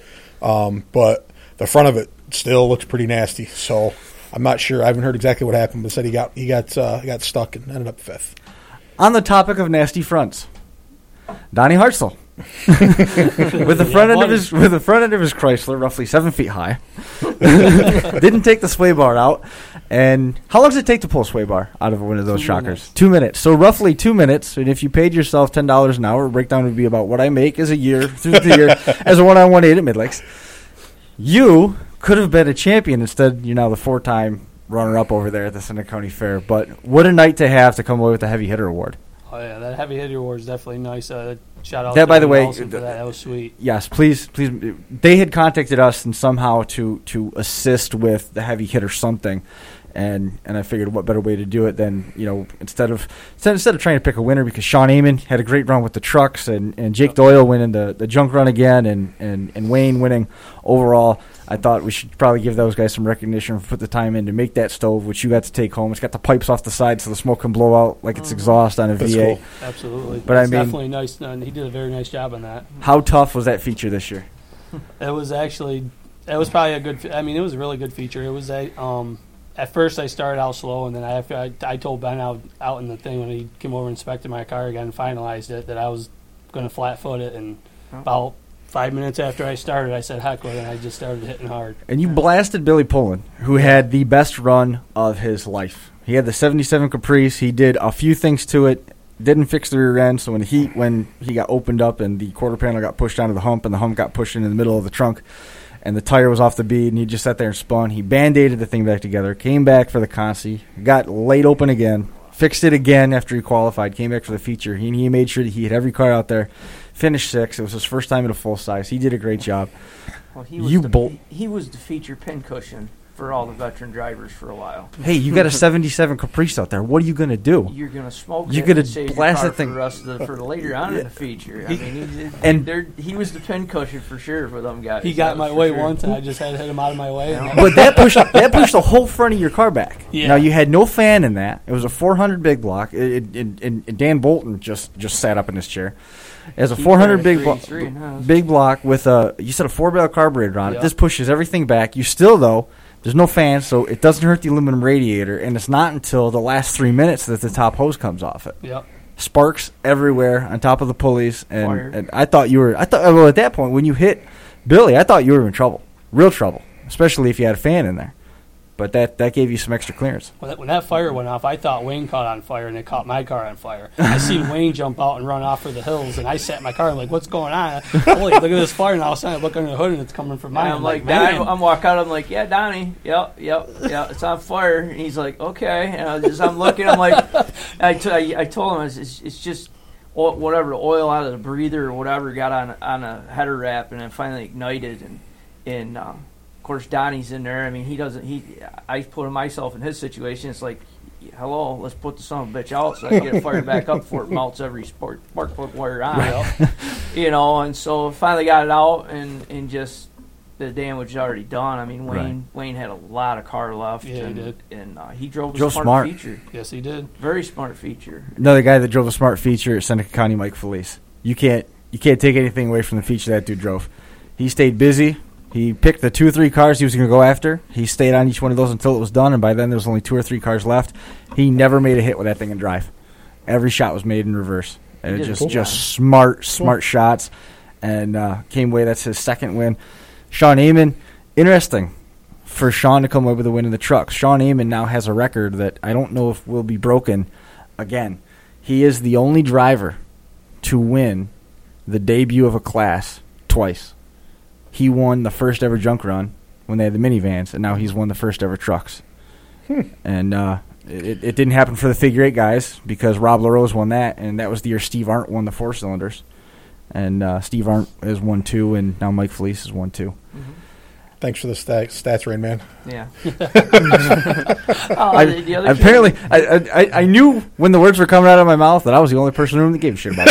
but the front of it still looks pretty nasty. So I'm not sure. I haven't heard exactly what happened, but said he got stuck and ended up 5th. On the topic of nasty fronts, Donnie Hartzell. with the front end of his Chrysler, roughly 7 feet high, didn't take the sway bar out. And how long does it take to pull a sway bar out of one of those shockers? 2 minutes. So roughly 2 minutes. And if you paid yourself $10 an hour, breakdown would be about what I make as a year through the year as a one-on-one aide at Midlakes. You could have been a champion. Instead, you're now the 4-time runner-up over there at the Seneca County Fair. But what a night to have to come away with the Heavy Hitter Award. Oh, yeah, that Heavy Hitter Award is definitely nice. Shout out that, to by the way, Nelson for that. That was sweet. Yes, please. They had contacted us and somehow to assist with the Heavy Hitter something, and I figured what better way to do it than instead of trying to pick a winner, because Sean Amon had a great run with the trucks and Jake Doyle winning the junk run again and Wayne winning overall. I thought we should probably give those guys some recognition for put the time in to make that stove, which you got to take home. It's got the pipes off the side so the smoke can blow out like it's exhaust on a That's V8. Cool. Absolutely. But it's definitely nice. And he did a very nice job on that. How tough was that feature this year? It was probably a good. It was a really good feature. It was at first I started out slow, and then I told Ben out in the thing when he came over and inspected my car again and finalized it that I was going to flat foot it, and about 5 minutes after I started, I said, heck with it, and I just started hitting hard. And you blasted Billy Pullen, who had the best run of his life. He had the 77 Caprice. He did a few things to it, didn't fix the rear end, so when he got opened up and the quarter panel got pushed onto the hump and the hump got pushed into the middle of the trunk and the tire was off the bead and he just sat there and spun, he Band-Aided the thing back together, came back for the consi, got laid open again, fixed it again after he qualified, came back for the feature. He made sure that he had every car out there. Finished 6th. It was his first time at a full size. He did a great job. Well, he was the feature pincushion for all the veteran drivers for a while. Hey, you got a 77 Caprice out there. What are you going to do? You're going to smoke You're going to blast that thing for later on in the feature. He was the pincushion for sure for them guys. He got my way once, and I just had to hit him out of my way. But that pushed the whole front of your car back. Yeah. Now, you had no fan in that. It was a 400 big block. And Dan Bolton just sat up in his chair. As a 400 big block with a 4-barrel carburetor on it. This pushes everything back. You still, though, there's no fan, so it doesn't hurt the aluminum radiator, and it's not until the last 3 minutes that the top hose comes off it. Yep. Sparks everywhere on top of the pulleys, and I thought at that point when you hit Billy, I thought you were in trouble, real trouble, especially if you had a fan in there. But that gave you some extra clearance. When that fire went off, I thought Wayne caught on fire, and it caught my car on fire. I seen Wayne jump out and run off for the hills, and I sat in my car and like, what's going on? Holy, look at this fire! And all of a sudden, I look under the hood, and it's coming from mine. I'm like, I'm walking out. I'm like, yeah, Donnie, yep, it's on fire. And he's like, okay. And I'm looking. I'm like, I told him, it's just whatever, the oil out of the breather or whatever got on a header wrap, and then finally ignited, and of course Donnie's in there. I mean, I put myself in his situation. It's like, hello, let's put the son of a bitch out so I can get it fired back up before it melts every spark plug wire on. Right. And so finally got it out, and just the damage is already done. I mean, Wayne had a lot of car left. Yeah, he did. And he drove a smart feature. Yes, he did. Very smart feature. Another guy that drove a smart feature at Seneca County, Mike Felice. You can't take anything away from the feature that dude drove. He stayed busy. He picked the 2 or 3 cars he was going to go after. He stayed on each one of those until it was done, and by then there was only 2 or 3 cars left. He never made a hit with that thing in drive. Every shot was made in reverse. And just smart shots, and came away. That's his second win. Sean Amon, interesting for Sean to come away with a win in the trucks. Sean Amon now has a record that I don't know if will be broken again. He is the only driver to win the debut of a class twice. He won the first ever junk run when they had the minivans, and now he's won the first ever trucks. And it didn't happen for the figure 8 guys because Rob LaRose won that, and that was the year Steve Arndt won the 4 cylinders. And Steve Arndt has won 2, and now Mike Felice has won 2. Mm-hmm. Thanks for the stats, Rain Man. Yeah. Apparently, I knew when the words were coming out of my mouth that I was the only person in the room that gave a shit about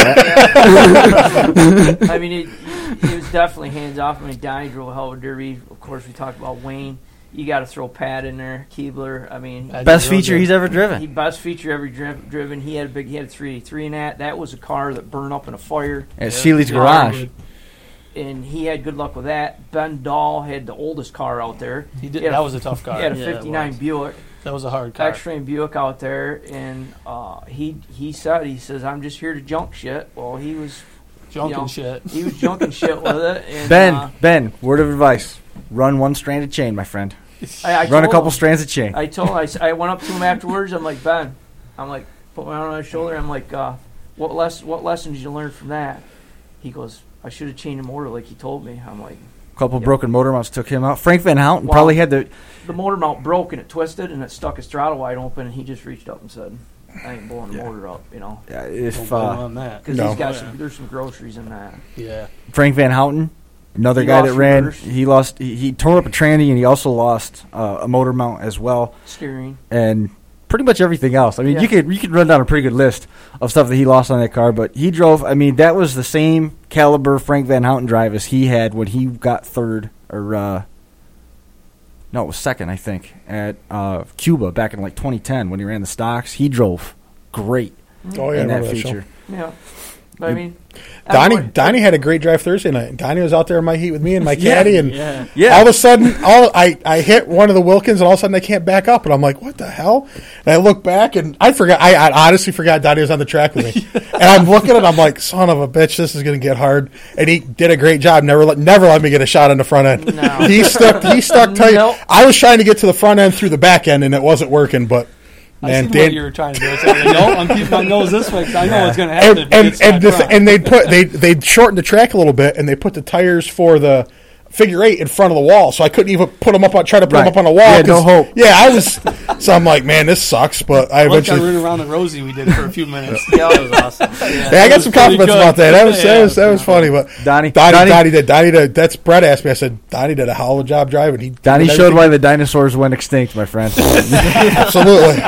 that. I mean, he was definitely hands off. I mean, Donnie drove a hell of a derby. Of course, we talked about Wayne. You got to throw Pat in there, Keebler. I mean, best feature he's ever driven. Best feature ever driven. He had a 3 in that. That was a car that burned up in a fire at Seeley's garage. And he had good luck with that. Ben Dahl had the oldest car out there. He did. That was a tough car. He had a 59 Buick. That was a hard car. X-Frame Buick out there, and he says, "I'm just here to junk shit." Well, he was junking shit. He was junking shit with it. And, Ben, word of advice: run one stranded chain, my friend. I run a couple strands of chain. I went up to him afterwards. I'm like, Ben, put my arm on his shoulder. I'm like, what lessons did you learn from that? He goes, I should have changed the motor like he told me. I'm like, a couple broken motor mounts took him out. Frank Van Houten probably had the motor mount broke and it twisted and it stuck his throttle wide open, and he just reached up and said, I ain't blowing the motor up, Yeah, if on that because there's some groceries in that. Yeah, Frank Van Houten, another guy that ran. He lost. He tore up a tranny, and he also lost a motor mount as well. Steering and pretty much everything else. I mean, you could run down a pretty good list of stuff that he lost on that car, but he drove. I mean, that was the same caliber Frank Van Houten drive as he had when he got third, or no, it was second, I think, at Cuba back in like 2010 when he ran the stocks. He drove great in that feature. Yeah. I mean, Donnie had a great drive Thursday night. Donnie was out there in my heat with me and my caddy, and yeah. All of a sudden, I hit one of the Wilkins, and all of a sudden I can't back up, and I'm like, "What the hell?" And I look back, and I honestly forgot Donnie was on the track with me. And I'm looking at it, I'm like, "Son of a bitch, this is going to get hard." And he did a great job. Never let me get a shot on the front end. No. He stuck tight. Nope. I was trying to get to the front end through the back end, and it wasn't working, but. Man, I see what you were trying to do. I'm keeping my nose this way because I know what's going to happen. And they'd shorten the track a little bit, and they put the tires for the figure 8 in front of the wall, so I couldn't even put them up on the wall. Yeah, no hope. Yeah, I was. So I'm like, man, this sucks. But I eventually running around the Rosie we did for a few minutes. Yeah, that was awesome. Yeah, I got some compliments about that. That was funny. But Donnie did. That's Brett asked me. I said Donnie did a hell of a job driving. Donnie showed why the dinosaurs went extinct, my friend. Absolutely.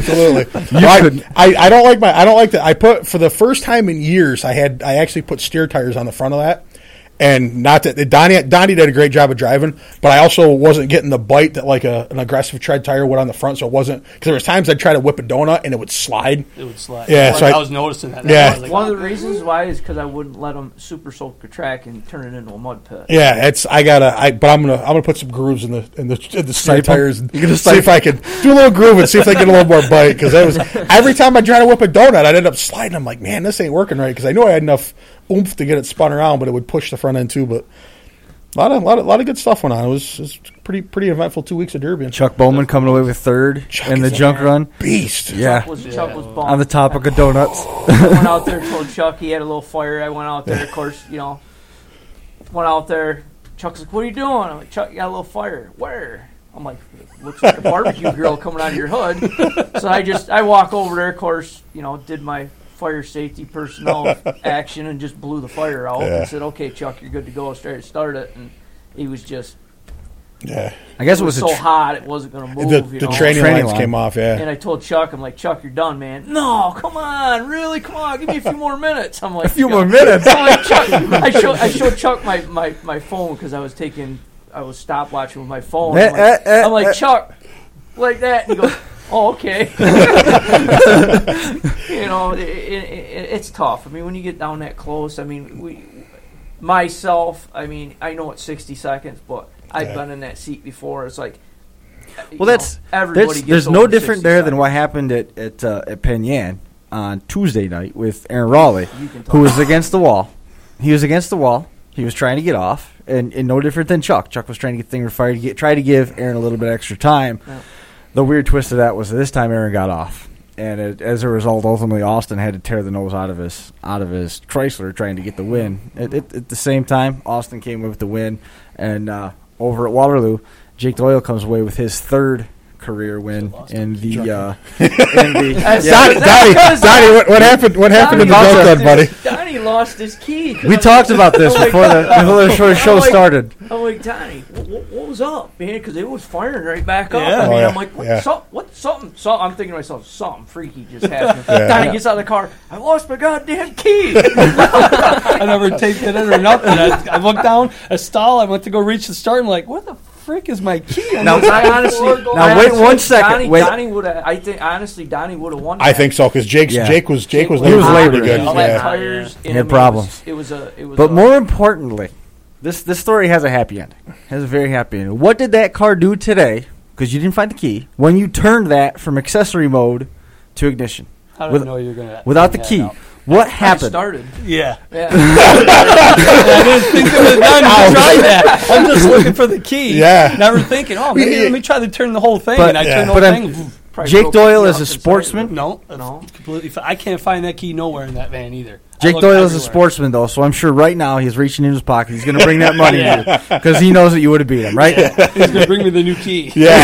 I don't like that. I put for the first time in years. I actually put steer tires on the front of that. And not that Donnie did a great job of driving, but I also wasn't getting the bite that like an aggressive tread tire would on the front. So it wasn't, because there was times I'd try to whip a donut and it would slide. Yeah, so I was noticing that. Yeah, like, one of the reasons why is because I wouldn't let them super soak the track and turn it into a mud pit. Yeah, but I'm gonna put some grooves in the steer tires and see if I can do a little groove and see if I get a little more bite, because that was every time I try to whip a donut I'd end up sliding. I'm like, man, this ain't working right, because I knew I had enough oomph to get it spun around, but it would push the front end too. But a lot of good stuff went on. It was pretty eventful 2 weeks of Derby. Chuck Bowman coming away with third in the junk run. Beast. Yeah. Chuck was on the topic of donuts. I went out there, told Chuck he had a little fire. I went out there, of course, went out there. Chuck's like, "What are you doing?" I'm like, "Chuck, you got a little fire." "Where?" I'm like, "Looks like a barbecue grill coming out of your hood." So I walk over there, of course, did my fire safety personnel action and just blew the fire out and said, "Okay, Chuck, you're good to go." Start it, and he was just. Yeah, I guess it was so hot it wasn't going to move. The training lines came off. Yeah, and I told Chuck, I'm like, "Chuck, you're done, man." No, come on, really, come on, give me a few more minutes. I'm like, a few more minutes. I'm like, Chuck, I showed Chuck my phone because I was stopwatching with my phone. I'm like, Chuck, like that, and he goes, "Oh, okay." You know, it's tough. I mean, when you get down that close, I mean, I mean, I know it's 60 seconds, but I've been in that seat before. It's like, there's no different there than what happened at Penn Yan on Tuesday night with Aaron Raleigh, who was against the wall. He was against the wall. He was trying to get off, and no different than Chuck. Chuck was trying to get things fired, try to give Aaron a little bit extra time. Yeah. The weird twist of that was this time Aaron got off, and as a result, ultimately Austin had to tear the nose out of his Chrysler trying to get the win. At the same time, Austin came with the win, and over at Waterloo, Jake Doyle comes away with his third career win in the Donnie, what happened in the golf club, buddy? Donnie lost his key. We talked about this before the show started. I'm like, Donnie, what was up, man? Because it was firing right back up. I mean, I'm like, something. I'm thinking to myself, something freaky just happened. Donnie gets out of the car. I lost my goddamn key. I never taped it in or nothing. I looked down a stall. I went to go reach the start. I'm like, what the frick is my key? Now, wait 1 second. Donnie would have. I think honestly, Donnie would have won. I think so because Jake was laboring good. Tires. He had problems. It was. But more importantly, this story has a happy ending. It has a very happy ending. What did that car do today? Because you didn't find the key when you turned that from accessory mode to ignition. How did I know you were going to without the key? What happened? Started. Yeah. I didn't think it was done to try that. I'm just looking for the key. Yeah. Never thinking, maybe let me try to turn the whole thing. And I turned the whole thing. Jake Doyle is a sportsman. No, completely. I can't find that key nowhere in that van either. Jake Doyle is a sportsman, though, so I'm sure right now he's reaching in his pocket. He's going to bring that money because he knows that you would have beat him, right? Yeah. He's going to bring me the new key. Yeah.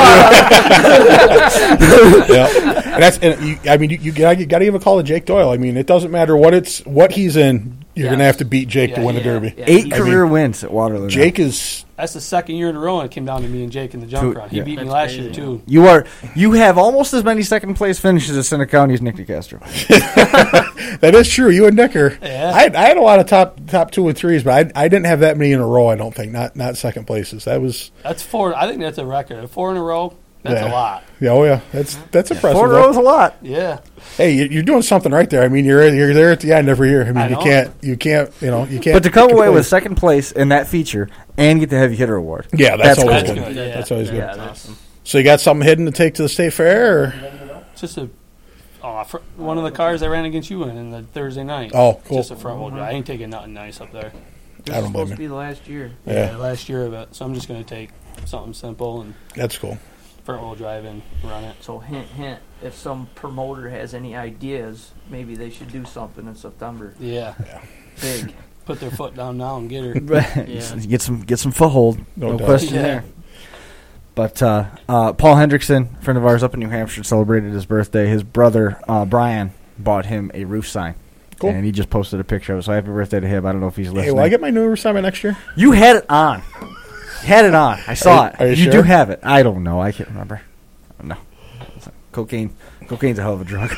You got to give a call to Jake Doyle. I mean, it doesn't matter what he's in. You're going to have to beat Jake to win the Derby. Yeah. 8 career wins at Waterloo. Jake is. That's the second year in a row, and it came down to me and Jake in the jump run. He beat me last year too. You have almost as many second place finishes at Center County as Nick DeCastro. That is true. You and Nick are. Yeah. I had a lot of top 2 and 3s, but I didn't have that many in a row. I don't think not second places. That's 4. I think that's a record. 4 in a row. That's a lot. Yeah, oh yeah, that's impressive. 4 in a row is a lot. Yeah. Hey, you're doing something right there. I mean, you're there at the end every year. I mean, you can't. But to come away with second place in that feature and get the heavy hitter award. Yeah, that's always good. Yeah. That's always good. Yeah, that's awesome. So you got something hidden to take to the state fair? Or? Just one of the cars I ran against you in the Thursday night. Oh, cool. Just a front wheel drive. I ain't taking nothing nice up there. This was supposed to be the last year. Yeah, last year of it. So I'm just going to take something simple and. That's cool. Front wheel drive and run it. So hint, if some promoter has any ideas, maybe they should do something in September. Yeah. Big. Put their foot down now and get her. Get some foothold. No question there. But Paul Hendrickson, friend of ours up in New Hampshire, celebrated his birthday. His brother Brian bought him a roof sign. Cool. And he just posted a picture of it. So happy birthday to him. I don't know if he's listening. Hey, will I get my new roof sign next year? You had it on. Had it on. I saw it. Are you sure? Do have it. I don't know. I can't remember. No. Cocaine's a hell of a drug.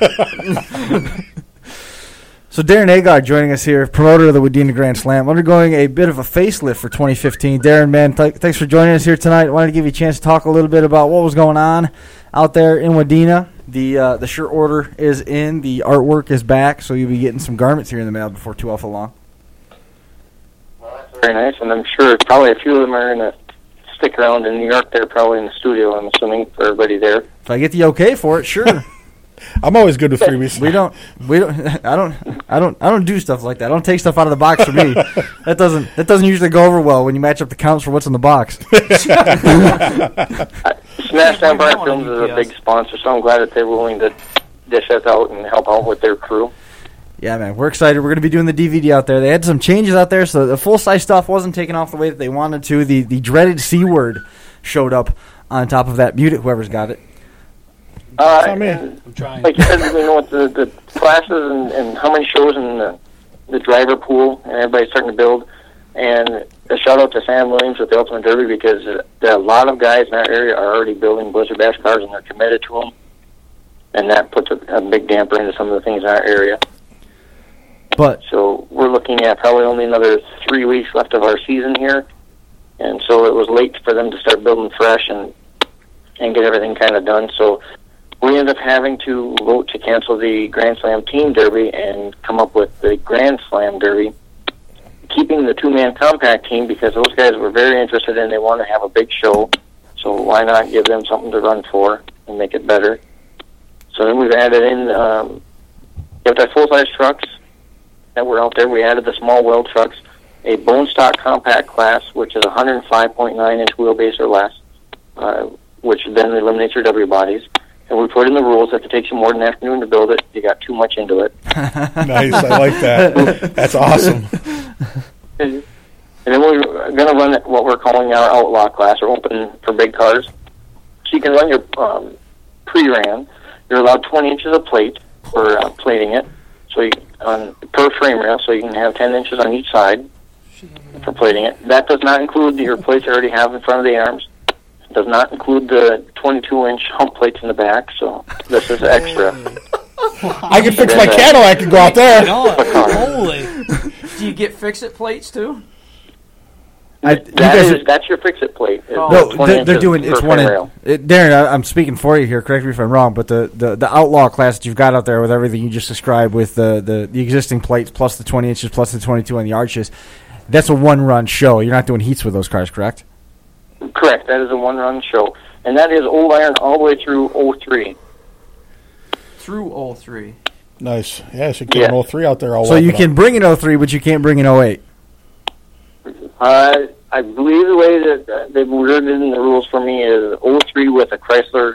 So Darren Agard joining us here, promoter of the Wadena Grand Slam, undergoing a bit of a facelift for 2015. Darren, man, thanks for joining us here tonight. Wanted to give you a chance to talk a little bit about what was going on out there in Wadena. The shirt order is in. The artwork is back, so you'll be getting some garments here in the mail before too awful long. Very nice, and I'm sure probably a few of them are going to stick around in New York. They're probably in the studio, I'm assuming, for everybody there. If I get the okay for it, sure. I'm always good with freebies. I don't do stuff like that. I don't take stuff out of the box for me. That doesn't usually go over well when you match up the counts for what's in the box. Smashdown Bar Films is a big sponsor, so I'm glad that they're willing to dish us out and help out with their crew. Yeah, man, we're excited. We're going to be doing the DVD out there. They had some changes out there, so the full-size stuff wasn't taken off the way that they wanted to. The dreaded C word showed up on top of that. Mute it, whoever's got it. I'm trying. Like you said, with the classes and how many shows and the driver pool, and everybody's starting to build. And a shout out to Sam Williams with the Ultimate Derby, because a lot of guys in our area are already building Blizzard Bash cars, and they're committed to them. And that puts a big damper into some of the things in our area. So we're looking at probably only another 3 weeks left of our season here. And so it was late for them to start building fresh and get everything kind of done. So we ended up having to vote to cancel the Grand Slam Team Derby and come up with the Grand Slam Derby, keeping the two-man compact team because those guys were very interested in. They want to have a big show, so why not give them something to run for and make it better? So then we've added in with our full-size trucks that were out there. We added the small wheel trucks, a bone stock compact class, which is 105.9-inch wheelbase or less, which then eliminates your W bodies. And we put in the rules that if it takes you more than an afternoon to build it, you got too much into it. Nice, I like that. That's awesome. And then we're going to run what we're calling our Outlaw class, or open for big cars. So you can run your pre-ran. You're allowed 20 inches of plate for plating it, so per frame rail, so you can have 10 inches on each side for plating it. That does not include your plates you already have in front of the arms. It does not include the 22-inch hump plates in the back, so this is extra. I can fix my Cadillac and go out there. Holy. Do you get fix-it plates, too? That's your fix-it plate. No, they're doing it's one. Darren, I'm speaking for you here. Correct me if I'm wrong, but the Outlaw class that you've got out there with everything you just described, with the existing plates plus the 20 inches plus the 22 on the arches, that's a one-run show. You're not doing heats with those cars, correct? Correct. That is a one-run show, and that is old iron all the way through 03. Through 03. Nice. Yeah, so you get an 03 out there all. So you can bring an 03, but you can't bring an 08. I believe the way that they've worded it in the rules for me is 03 with a Chrysler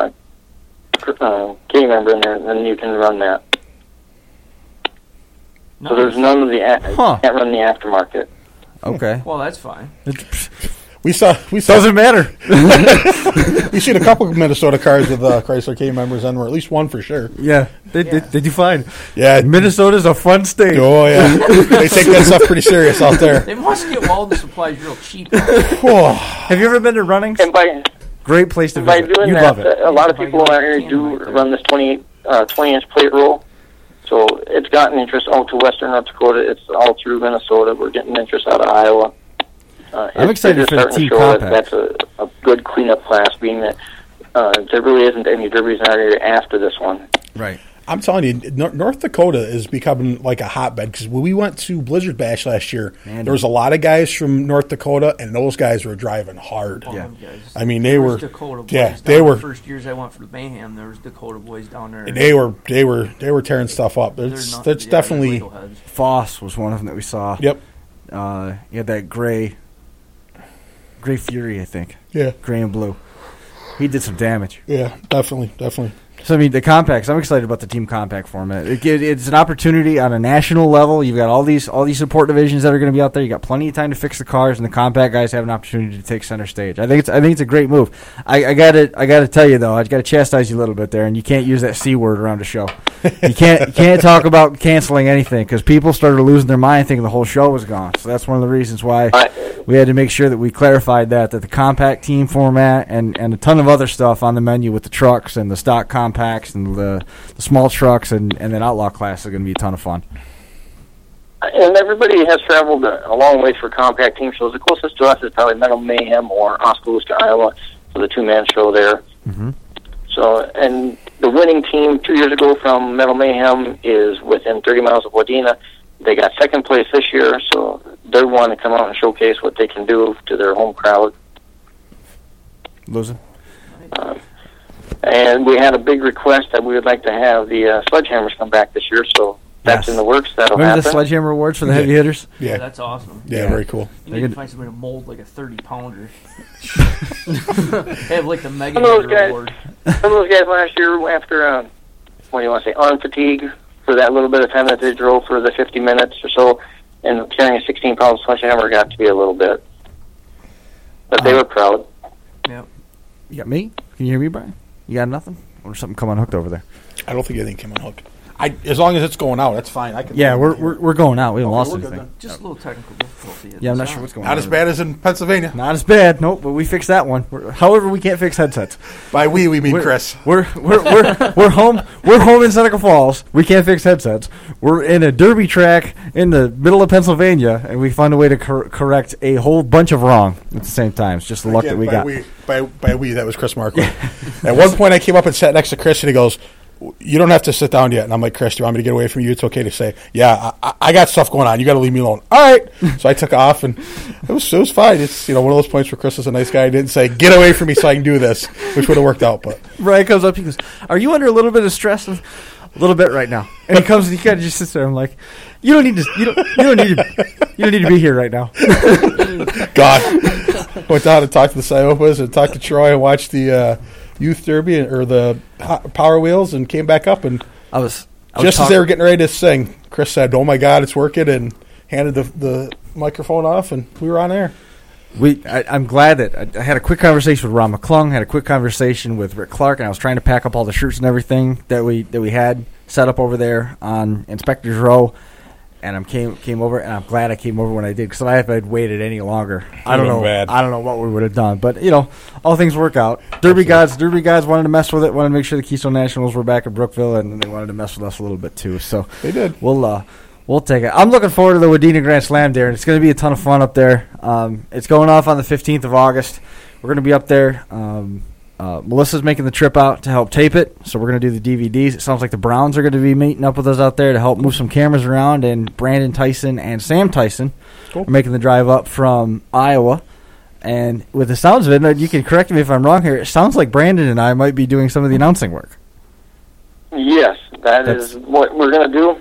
K member in there, and then you can run that. Nice. So there's none of the can't run the aftermarket. Okay. Well, that's fine. We saw doesn't matter. We've seen a couple of Minnesota cars with Chrysler K members on, or at least one for sure. Yeah, they do fine. Yeah, Minnesota's a fun state. Oh yeah, they take that stuff pretty serious out there. They must get welding supplies real cheap. Have you ever been to Runnings? Great place to visit. By doing you that, love it. A lot of people in our area do run this 20-inch plate roll. So it's gotten interest out to western North Dakota. It's all through Minnesota. We're getting interest out of Iowa. I'm excited for the Team Compact. That's a good cleanup class, being that there really isn't any derbies in our area after this one. Right. I'm telling you, North Dakota is becoming like a hotbed, because when we went to Blizzard Bash last year, there was a lot of guys from North Dakota, and those guys were driving hard. Yeah. I mean, they were Dakota boys. Yeah, they were. The first years I went for the Mayhem, there was Dakota boys down there. And they were tearing stuff up. That's definitely. Foss was one of them that we saw. Yep. He had that gray Fury, I think. Yeah. Gray and blue. He did some damage. Yeah, definitely. So, I mean, the compacts, I'm excited about the Team Compact format. It's an opportunity on a national level. You've got all these support divisions that are going to be out there. You got plenty of time to fix the cars, and the compact guys have an opportunity to take center stage. I think it's a great move. I got to tell you, though, I got to chastise you a little bit there, and you can't use that C word around a show. You can't talk about canceling anything, because people started losing their mind thinking the whole show was gone. So that's one of the reasons why we had to make sure that we clarified that the compact team format and a ton of other stuff on the menu with the trucks and the stock compacts and the small trucks and then Outlaw class are going to be a ton of fun. And everybody has traveled a long way for compact team shows. The closest to us is probably Metal Mayhem or Oskaloosa, Iowa, for the two-man show there. Mm-hmm. So, and the winning team 2 years ago from Metal Mayhem is within 30 miles of Wadena. They got second place this year, so they want to come out and showcase what they can do to their home crowd. Losing. And we had a big request that we would like to have the Sledgehammers come back this year, so that's in the works. That'll Remember happen. The Sledgehammer Awards for the heavy hitters? Yeah, that's awesome. Yeah, very cool. You need to find somebody to mold like a 30-pounder. Have like the Mega Award. Some of those guys last year, after what do you want to say, on fatigue for that little bit of time that they drove for the 50 minutes or so, and carrying a 16-pound sledgehammer got to be a little bit. But they were proud. Yep. You got me? Can you hear me, Brian? You got nothing? wonder if something come unhooked over there. I don't think anything came unhooked. As long as it's going out, that's fine. We're going out. We haven't lost anything. Just a little technical difficulty. Yeah, I'm not sure what's going on. Not as bad as in Pennsylvania. Not as bad, nope. But we fixed that one. However, we can't fix headsets. By we mean Chris. We're home. We're home in Seneca Falls. We can't fix headsets. We're in a derby track in the middle of Pennsylvania, and we found a way to correct a whole bunch of wrong at the same time. It's just the luck that we got. By we, that was Chris Markle. At one point, I came up and sat next to Chris, and he goes, "You don't have to sit down yet." And I'm like, "Chris, do you want me to get away from you? It's okay to say, yeah, I got stuff going on. You got to leave me alone." All right. So I took off, and it was fine. It's one of those points where Chris is a nice guy. He didn't say, "Get away from me so I can do this," which would have worked out. But Brian comes up, he goes, "Are you under a little bit of stress?" A little bit right now. And he comes, and he kind of just sits there. I'm like, "You don't need to be here right now." God, went down and talked to the Siopas and talked to Troy and watched the Youth Derby or the Power Wheels and came back up, and I was as they were getting ready to sing, Chris said, "Oh my God, it's working," and handed the microphone off, and we were on air. I'm glad that I had a quick conversation with Ron McClung, had a quick conversation with Rick Clark, and I was trying to pack up all the shirts and everything that we had set up over there on Inspector's Row. And I came over, and I'm glad I came over when I did, because if I had waited any longer, I don't know what we would have done. But all things work out. Derby gods wanted to mess with it, wanted to make sure the Keystone Nationals were back in Brookville, and they wanted to mess with us a little bit too. So they did. We'll take it. I'm looking forward to the Wadena Grand Slam there, and it's going to be a ton of fun up there. It's going off on the 15th of August. We're going to be up there. Melissa's making the trip out to help tape it, so we're going to do the DVDs. It sounds like the Browns are going to be meeting up with us out there to help move some cameras around, and Brandon Tyson and Sam Tyson are making the drive up from Iowa. And with the sounds of it, you can correct me if I'm wrong here, it sounds like Brandon and I might be doing some of the announcing work. Yes, that's what we're going to do.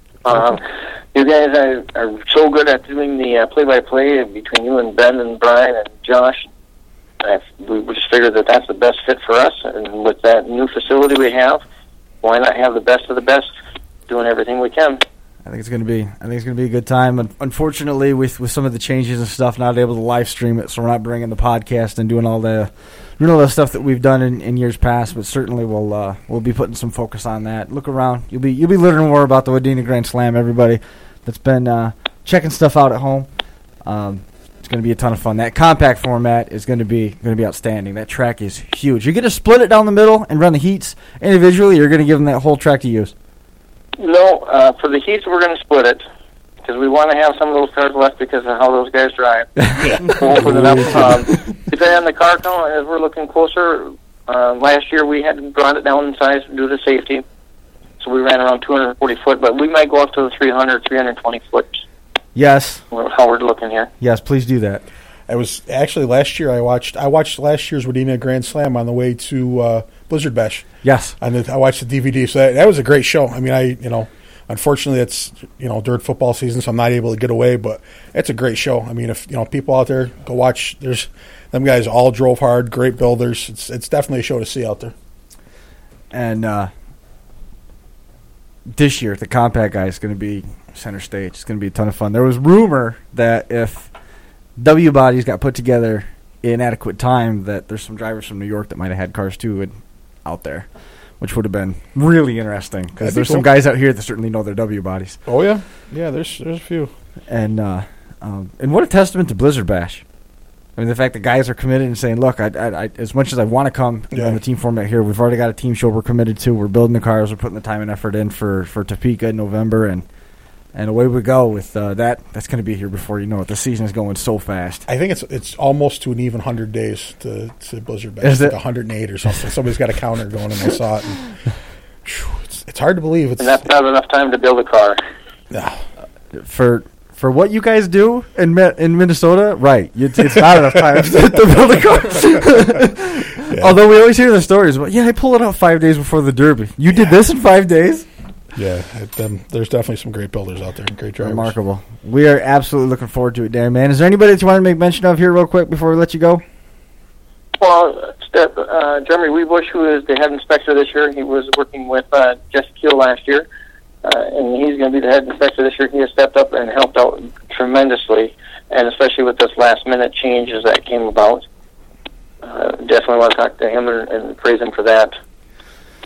You guys are so good at doing the play-by-play between you and Ben and Brian and Josh. We just figured that that's the best fit for us, and with that new facility we have, why not have the best of the best doing everything we can? I think it's going to be a good time. Unfortunately, with some of the changes and stuff, not able to live stream it, so we're not bringing the podcast and doing all the stuff that we've done in years past. But certainly we'll be putting some focus on that. Look around, you'll be learning more about the Wadena Grand Slam. Everybody that's been checking stuff out at home. It's going to be a ton of fun. That compact format is going to be outstanding. That track is huge. You're going to split it down the middle and run the heats individually, or you're going to give them that whole track to use? No, for the heats we're going to split it because we want to have some of those cars left because of how those guys drive. We'll open it up. Depending on the car count, as we're looking closer, last year we had brought it down in size due to safety, so we ran around 240 foot, but we might go up to the 300, 320 foot. Yes. How we're looking here. Yes, please do that. I was actually last year. I watched last year's Wadena Grand Slam on the way to Blizzard Bash. Yes, and I watched the DVD. So that was a great show. I mean, unfortunately, it's during football season, so I'm not able to get away. But it's a great show. I mean, if people out there go watch, there's them guys all drove hard, great builders. It's definitely a show to see out there. And this year, the compact guy is going to be center stage. It's going to be a ton of fun. There was rumor that if W bodies got put together in adequate time, that there's some drivers from New York that might have had cars too out there, which would have been really interesting because there's some guys out here that certainly know their W bodies. Oh yeah, there's a few. And what a testament to Blizzard Bash. I mean, the fact that guys are committed and saying, "Look, I as much as I want to come on the team format here, we've already got a team show we're committed to. We're building the cars. We're putting the time and effort in for Topeka in November, and away we go with that. That's going to be here before you know it. The season is going so fast. I think it's almost to an even 100 days to Blizzard Bash. Is it? Like 108 or something. Somebody's got a counter going, and I saw it. And, it's hard to believe. And that's not enough time to build a car. Yeah. For what you guys do in Minnesota, right? It's not enough time to build a car. Yeah. Although we always hear the stories about, I pulled it out 5 days before the Derby. You did this in 5 days? Yeah, there's definitely some great builders out there and great drivers. Remarkable. We are absolutely looking forward to it, Dan, man. Is there anybody that you want to make mention of here real quick before we let you go? Well, Jeremy Webush, who is the head inspector this year, he was working with Jesse Keel last year, and he's going to be the head inspector this year. He has stepped up and helped out tremendously, and especially with this last-minute changes that came about. Definitely want to talk to him and praise him for that.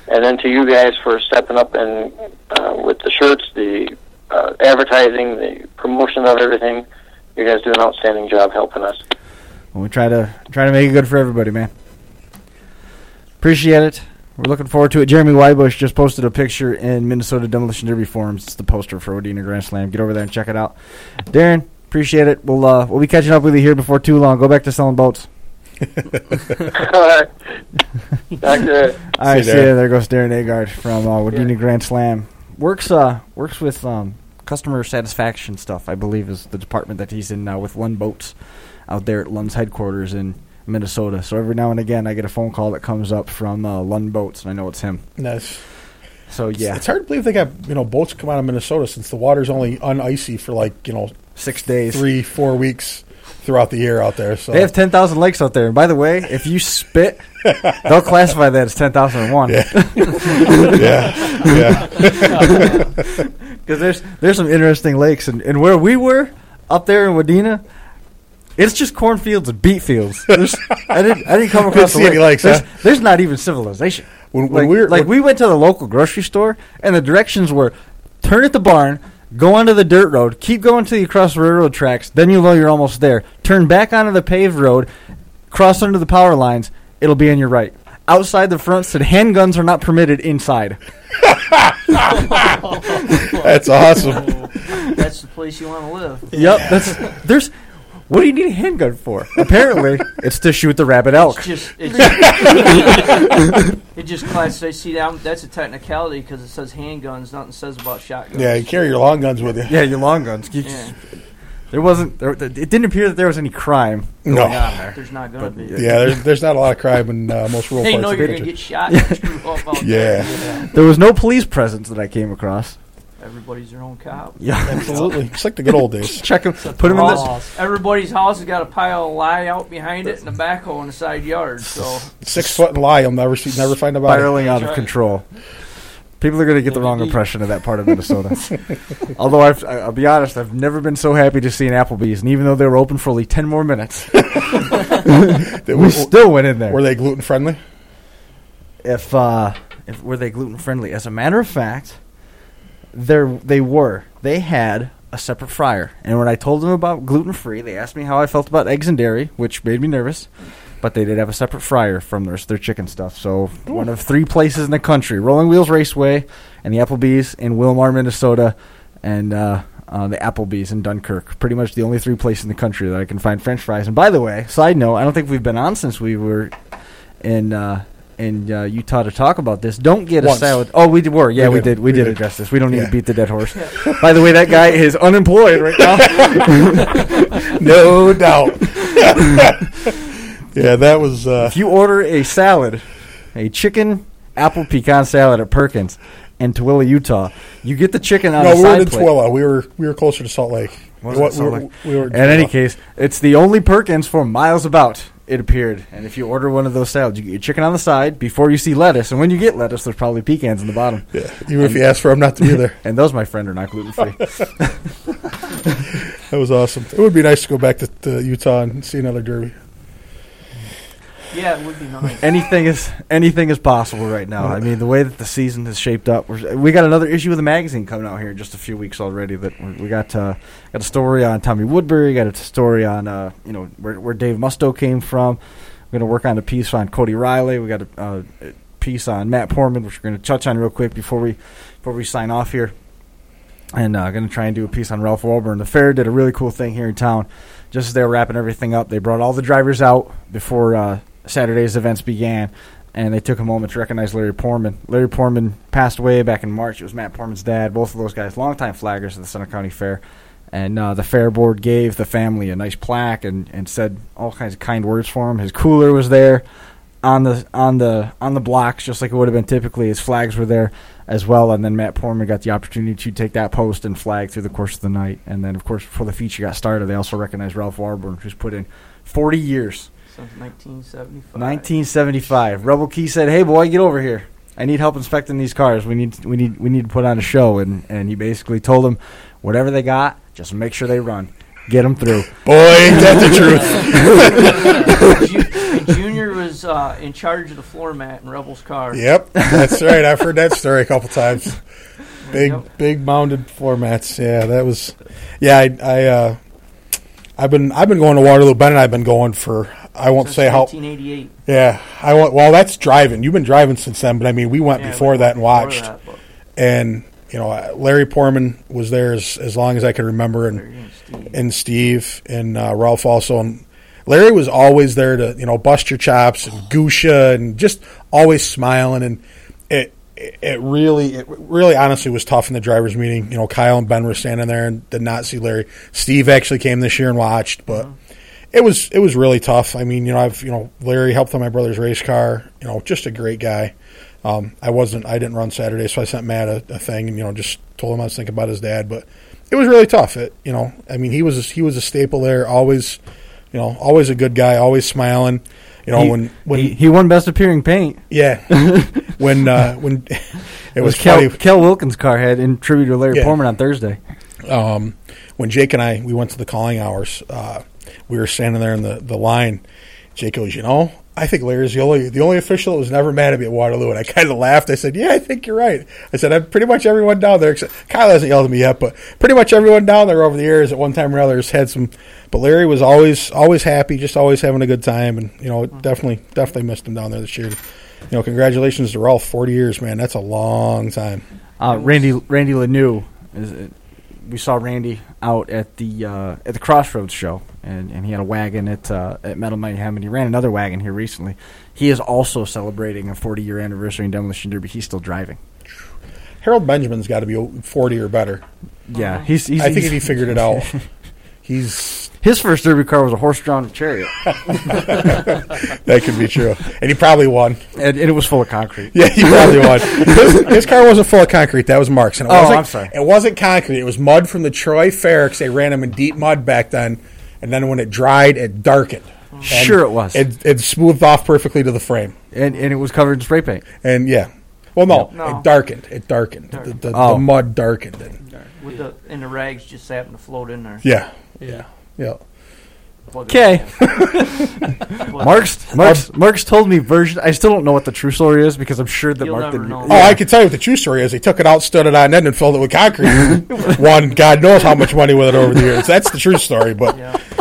And then to you guys for stepping up and with the shirts, the advertising, the promotion of everything. You guys do an outstanding job helping us. Well, we try to make it good for everybody, man. Appreciate it. We're looking forward to it. Jeremy Wybush just posted a picture in Minnesota Demolition Derby forums. It's the poster for Wadena Grand Slam. Get over there and check it out. Darren, appreciate it. We'll be catching up with you here before too long. Go back to selling boats. All right. Back to it. All right, see you. There goes Darren Agard from Wadena Grand Slam. Works with customer satisfaction stuff, I believe, is the department that he's in now with Lund Boats out there at Lund's headquarters in Minnesota. So every now and again, I get a phone call that comes up from Lund Boats, and I know it's him. Nice. So yeah, it's hard to believe they got boats come out of Minnesota since the water's only unicy for 6 days, 3-4 weeks throughout the year out there. So they have 10,000 lakes out there. And by the way, if you spit, they'll classify that as 10,001. Yeah. Because there's some interesting lakes, and where we were up there in Wadena, it's just cornfields and beet fields. I didn't come across the lakes. There's not even civilization. When we went to the local grocery store, and the directions were turn at the barn, go onto the dirt road, keep going till you cross the railroad tracks, then you'll know you're almost there. Turn back onto the paved road, cross under the power lines, it'll be on your right. Outside the front said handguns are not permitted inside. That's awesome. That's the place you want to live. Yep. What do you need a handgun for? Apparently, it's to shoot the rabid elk. It just classifies. See, that's a technicality because it says handguns. Nothing says about shotguns. Yeah, you carry your long guns with you. Yeah, your long guns. It didn't appear that there was any crime going on there. There's not going to be. Yeah, there's not a lot of crime in most rural parts of the country. They know you're going to get shot. Yeah. There was no police presence that I came across. Everybody's their own cop. Yeah, absolutely. It's like the good old days. Check them. Put them in this. Everybody's house has got a pile of lye out behind it and a backhoe in the side yard. So 6 foot and lye, you'll never find a body. Spiraling out of control. People are going to get the wrong impression of that part of Minnesota. Although I'll be honest, I've never been so happy to see an Applebee's, and even though they were open for only 10 more minutes, we still went in there. Were they gluten friendly? If were they gluten friendly? As a matter of fact. They were. They had a separate fryer. And when I told them about gluten-free, they asked me how I felt about eggs and dairy, which made me nervous. But they did have a separate fryer from their chicken stuff. So one of 3 places in the country, Rolling Wheels Raceway and the Applebee's in Wilmar, Minnesota, and the Applebee's in Dunkirk. Pretty much the only 3 places in the country that I can find French fries. And by the way, side note, I don't think we've been on since we were in Utah to talk about this. Don't get a salad. Oh, we were. Yeah, we did. We did address this. We don't need to beat the dead horse. By the way, that guy is unemployed right now. No doubt. Yeah, that was... If you order a salad, a chicken apple pecan salad at Perkins in Tooele, Utah, you get the chicken on the side plate. No, we were in Tooele. We were closer to Salt Lake. In any case, it's the only Perkins for miles about. It appeared. And if you order one of those salads, you get your chicken on the side before you see lettuce. And when you get lettuce, there's probably pecans in the bottom. Yeah, even if you ask for them not to be there. And those, my friend, are not gluten-free. That was awesome. It would be nice to go back to Utah and see another derby. Yeah, it would be nice. Anything is possible right now. I mean, the way that the season has shaped up, we got another issue of the magazine coming out here in just a few weeks already. That we got a story on Tommy Woodbury, got a story on where Dave Musto came from. We're going to work on a piece on Cody Riley. We got a piece on Matt Portman, which we're going to touch on real quick before we sign off here. And going to try and do a piece on Ralph Walburn. The fair did a really cool thing here in town. Just as they were wrapping everything up, they brought all the drivers out before Saturday's events began, and they took a moment to recognize Larry Portman. Larry Portman passed away back in March. It was Matt Portman's dad. Both of those guys, longtime flaggers at the Center County Fair. And the fair board gave the family a nice plaque and said all kinds of kind words for him. His cooler was there on the blocks, just like it would have been typically. His flags were there as well. And then Matt Portman got the opportunity to take that post and flag through the course of the night. And then, of course, before the feature got started, they also recognized Ralph Warburn, who's put in 40 years. Since 1975. 1975. Rebel Key said, "Hey boy, get over here. I need help inspecting these cars. We need to put on a show." And he basically told them, whatever they got, just make sure they run. Get them through. Boy, ain't that the truth. Junior was in charge of the floor mat in Rebel's car. Yep, that's right. I've heard that story a couple times. Big mounded floor mats. Yeah, that was. Yeah, I've been going to Waterloo. Ben and I've been going for. I won't say how. 1988. Yeah, well, that's driving. You've been driving since then, but I mean, we went before that and watched. And Larry Porman was there as long as I could remember, and Steve and Ralph also. And Larry was always there to bust your chops and goosha and just always smiling. And it really honestly was tough in the drivers' meeting. Kyle and Ben were standing there and did not see Larry. Steve actually came this year and watched, but. It was really tough. I mean, Larry helped on my brother's race car. Just a great guy. I didn't run Saturday, so I sent Matt a thing and just told him I was thinking about his dad. But it was really tough. I mean, he was a staple there. Always, always a good guy. Always smiling. When he won Best Appearing Paint. Yeah. when it was Kel Wilkins' car had in tribute to Larry Porman on Thursday. When Jake and I went to the calling hours. We were standing there in the line. Jake goes, I think Larry's the only official that was never mad at me at Waterloo. And I kind of laughed. I said, yeah, I think you're right. I said, pretty much everyone down there, except Kyle hasn't yelled at me yet, but pretty much everyone down there over the years at one time or another has had some. But Larry was always happy, just always having a good time. And, definitely missed him down there this year. Congratulations to Ralph, 40 years, man. That's a long time. Randy Laneau we saw Randy out at the Crossroads show, and he had a wagon at Metal Mayhem, and he ran another wagon here recently. He is also celebrating a 40-year anniversary in Demolition Derby. He's still driving. Harold Benjamin's got to be 40 or better. Yeah, I think if he figured it out, his first Derby car was a horse-drawn chariot. That could be true, and he probably won. And it was full of concrete. Yeah, he probably won. His car wasn't full of concrete. That was Mark's. And I'm sorry. It wasn't concrete. It was mud from the Troy Fair because they ran them in deep mud back then. And then when it dried, it darkened. Sure, it was. It smoothed off perfectly to the frame. And it was covered in spray paint. And yeah. Well, no. It darkened. The mud darkened. And the rags just happened to float in there. Yeah. Okay. Mark's told me version. I still don't know what the true story is because I'm sure that Mark didn't. Oh, I can tell you what the true story is. They took it out, stood it on end, and filled it with concrete. Won God knows how much money with it over the years. That's the true story. But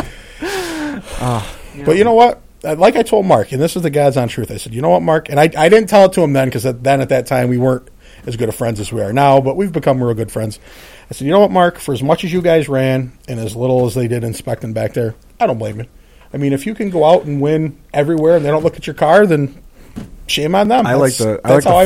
but you know what? Like I told Mark, and this is the God's honest truth. I said, you know what, Mark? And I didn't tell it to him then because then at that time we weren't as good of friends as we are now, but we've become real good friends. I said, you know what, Mark? For as much as you guys ran and as little as they did inspecting back there, I don't blame you. I mean, if you can go out and win everywhere and they don't look at your car, then shame on them. I like the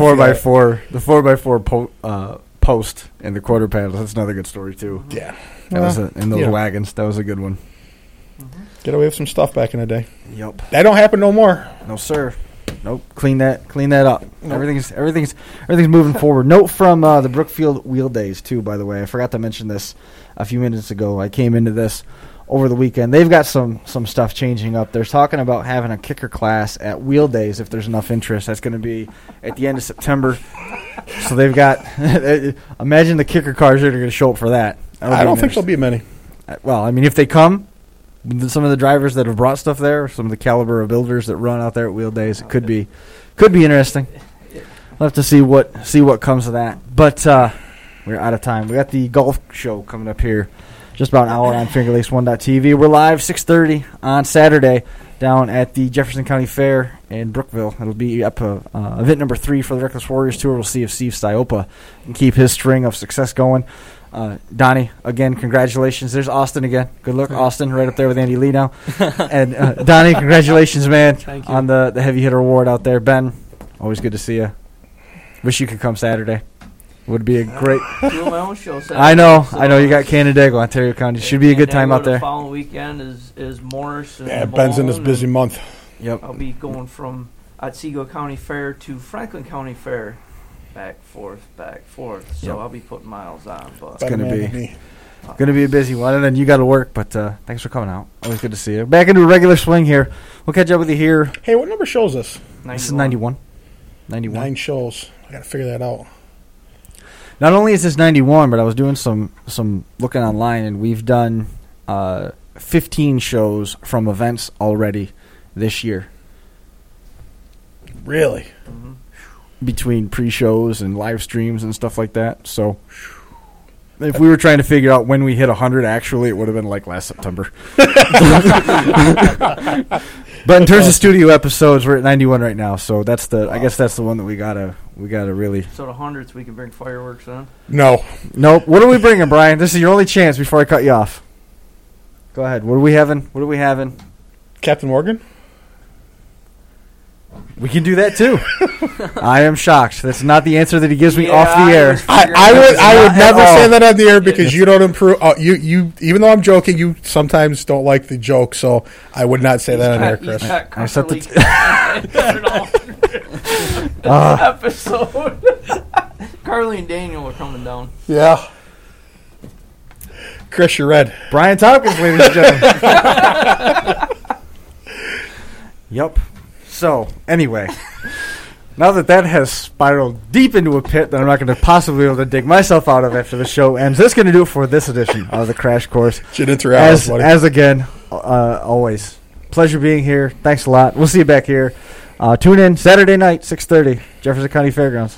4x4 post in the quarter panel. That's another good story too. Yeah, that was in those wagons. That was a good one. Get away with some stuff back in the day. Yep, that don't happen no more. No sir. Nope. Clean that up. Nope. Everything's moving forward. Note from the Brookfield Wheel Days too. By the way, I forgot to mention this a few minutes ago. I came into this over the weekend. They've got some stuff changing up. They're talking about having a kicker class at Wheel Days if there's enough interest. That's going to be at the end of September. So they've got. Imagine the kicker cars that are going to show up for that. I don't think there'll be many. Well, I mean, if they come. Some of the drivers that have brought stuff there, some of the caliber of builders that run out there at Wheel Days, it could be interesting. We'll have to see what comes of that. But we're out of time. We got the golf show coming up here, just about an hour on FingerLace1.tv. We're live 6:30 on Saturday down at the Jefferson County Fair in Brookville. It'll be up event number 3 for the Reckless Warriors Tour. We'll see if Steve Stiopa can keep his string of success going. Donnie, again, congratulations. There's Austin again. Good luck, Austin, right up there with Andy Lee now. And Donnie, congratulations, man, on the heavy hitter award out there. Ben, always good to see you. Wish you could come Saturday. Would be a great. Doing my own show Saturday. I know. You got Canandaigua, Ontario County. Should be a good time out there. The following weekend is Morris. And Ben's in this busy month. Yep. I'll be going from Otsego County Fair to Franklin County Fair. Back, forth. So I'll be putting miles on. But it's going to be a busy one. And then you got to work, but thanks for coming out. Always good to see you. Back into a regular swing here. We'll catch up with you here. Hey, what number show is this? 91. This is 91. 9 shows. I got to figure that out. Not only is this 91, but I was doing some looking online, and we've done 15 shows from events already this year. Really? Mm-hmm. Between pre-shows and live streams and stuff like that. So if we were trying to figure out when we hit 100, actually, it would have been like last September. But in terms of studio episodes, we're at 91 right now. So that's I guess that's the one that we gotta really. So the 100th, we can bring fireworks on. Nope. What are we bringing, Brian? This is your only chance before I cut you off. Go ahead. What are we having? Captain Morgan? We can do that too. I am shocked. That's not the answer that he gives me off the air. I would never say that on the air because you don't improve. You even though I'm joking, you sometimes don't like the joke, so I would not say that on air, Chris. I set the episode. Carly and Daniel are coming down. Yeah. Chris, you're red. Brian Tompkins, ladies and gentlemen. Yep. So, anyway, now that has spiraled deep into a pit that I'm not going to possibly be able to dig myself out of after the show ends, that's going to do it for this edition of the Crash Course. As again, always, pleasure being here. Thanks a lot. We'll see you back here. Tune in Saturday night, 6:30, Jefferson County Fairgrounds.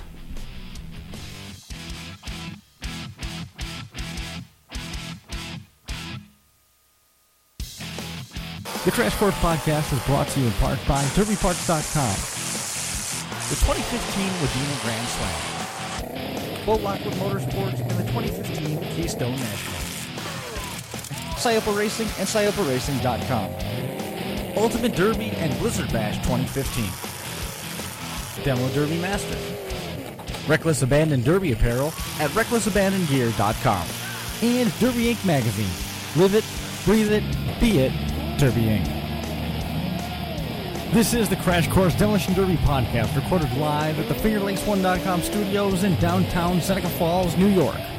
The Crash Course Podcast is brought to you in part by DerbyParts.com. The 2015 Wadena Grand Slam. Bo Lockwood Motorsports and the 2015 Keystone Nationals. Scioppa Racing and ScioppaRacing.com. Ultimate Derby and Blizzard Bash 2015. Demo Derby Master. Reckless Abandon Derby Apparel at RecklessAbandonGear.com. And Derby Inc. Magazine. Live it, breathe it, be it. Derby Inc. This is the Crash Course Demolition Derby podcast, recorded live at the FingerLinks1.com studios in downtown Seneca Falls, New York.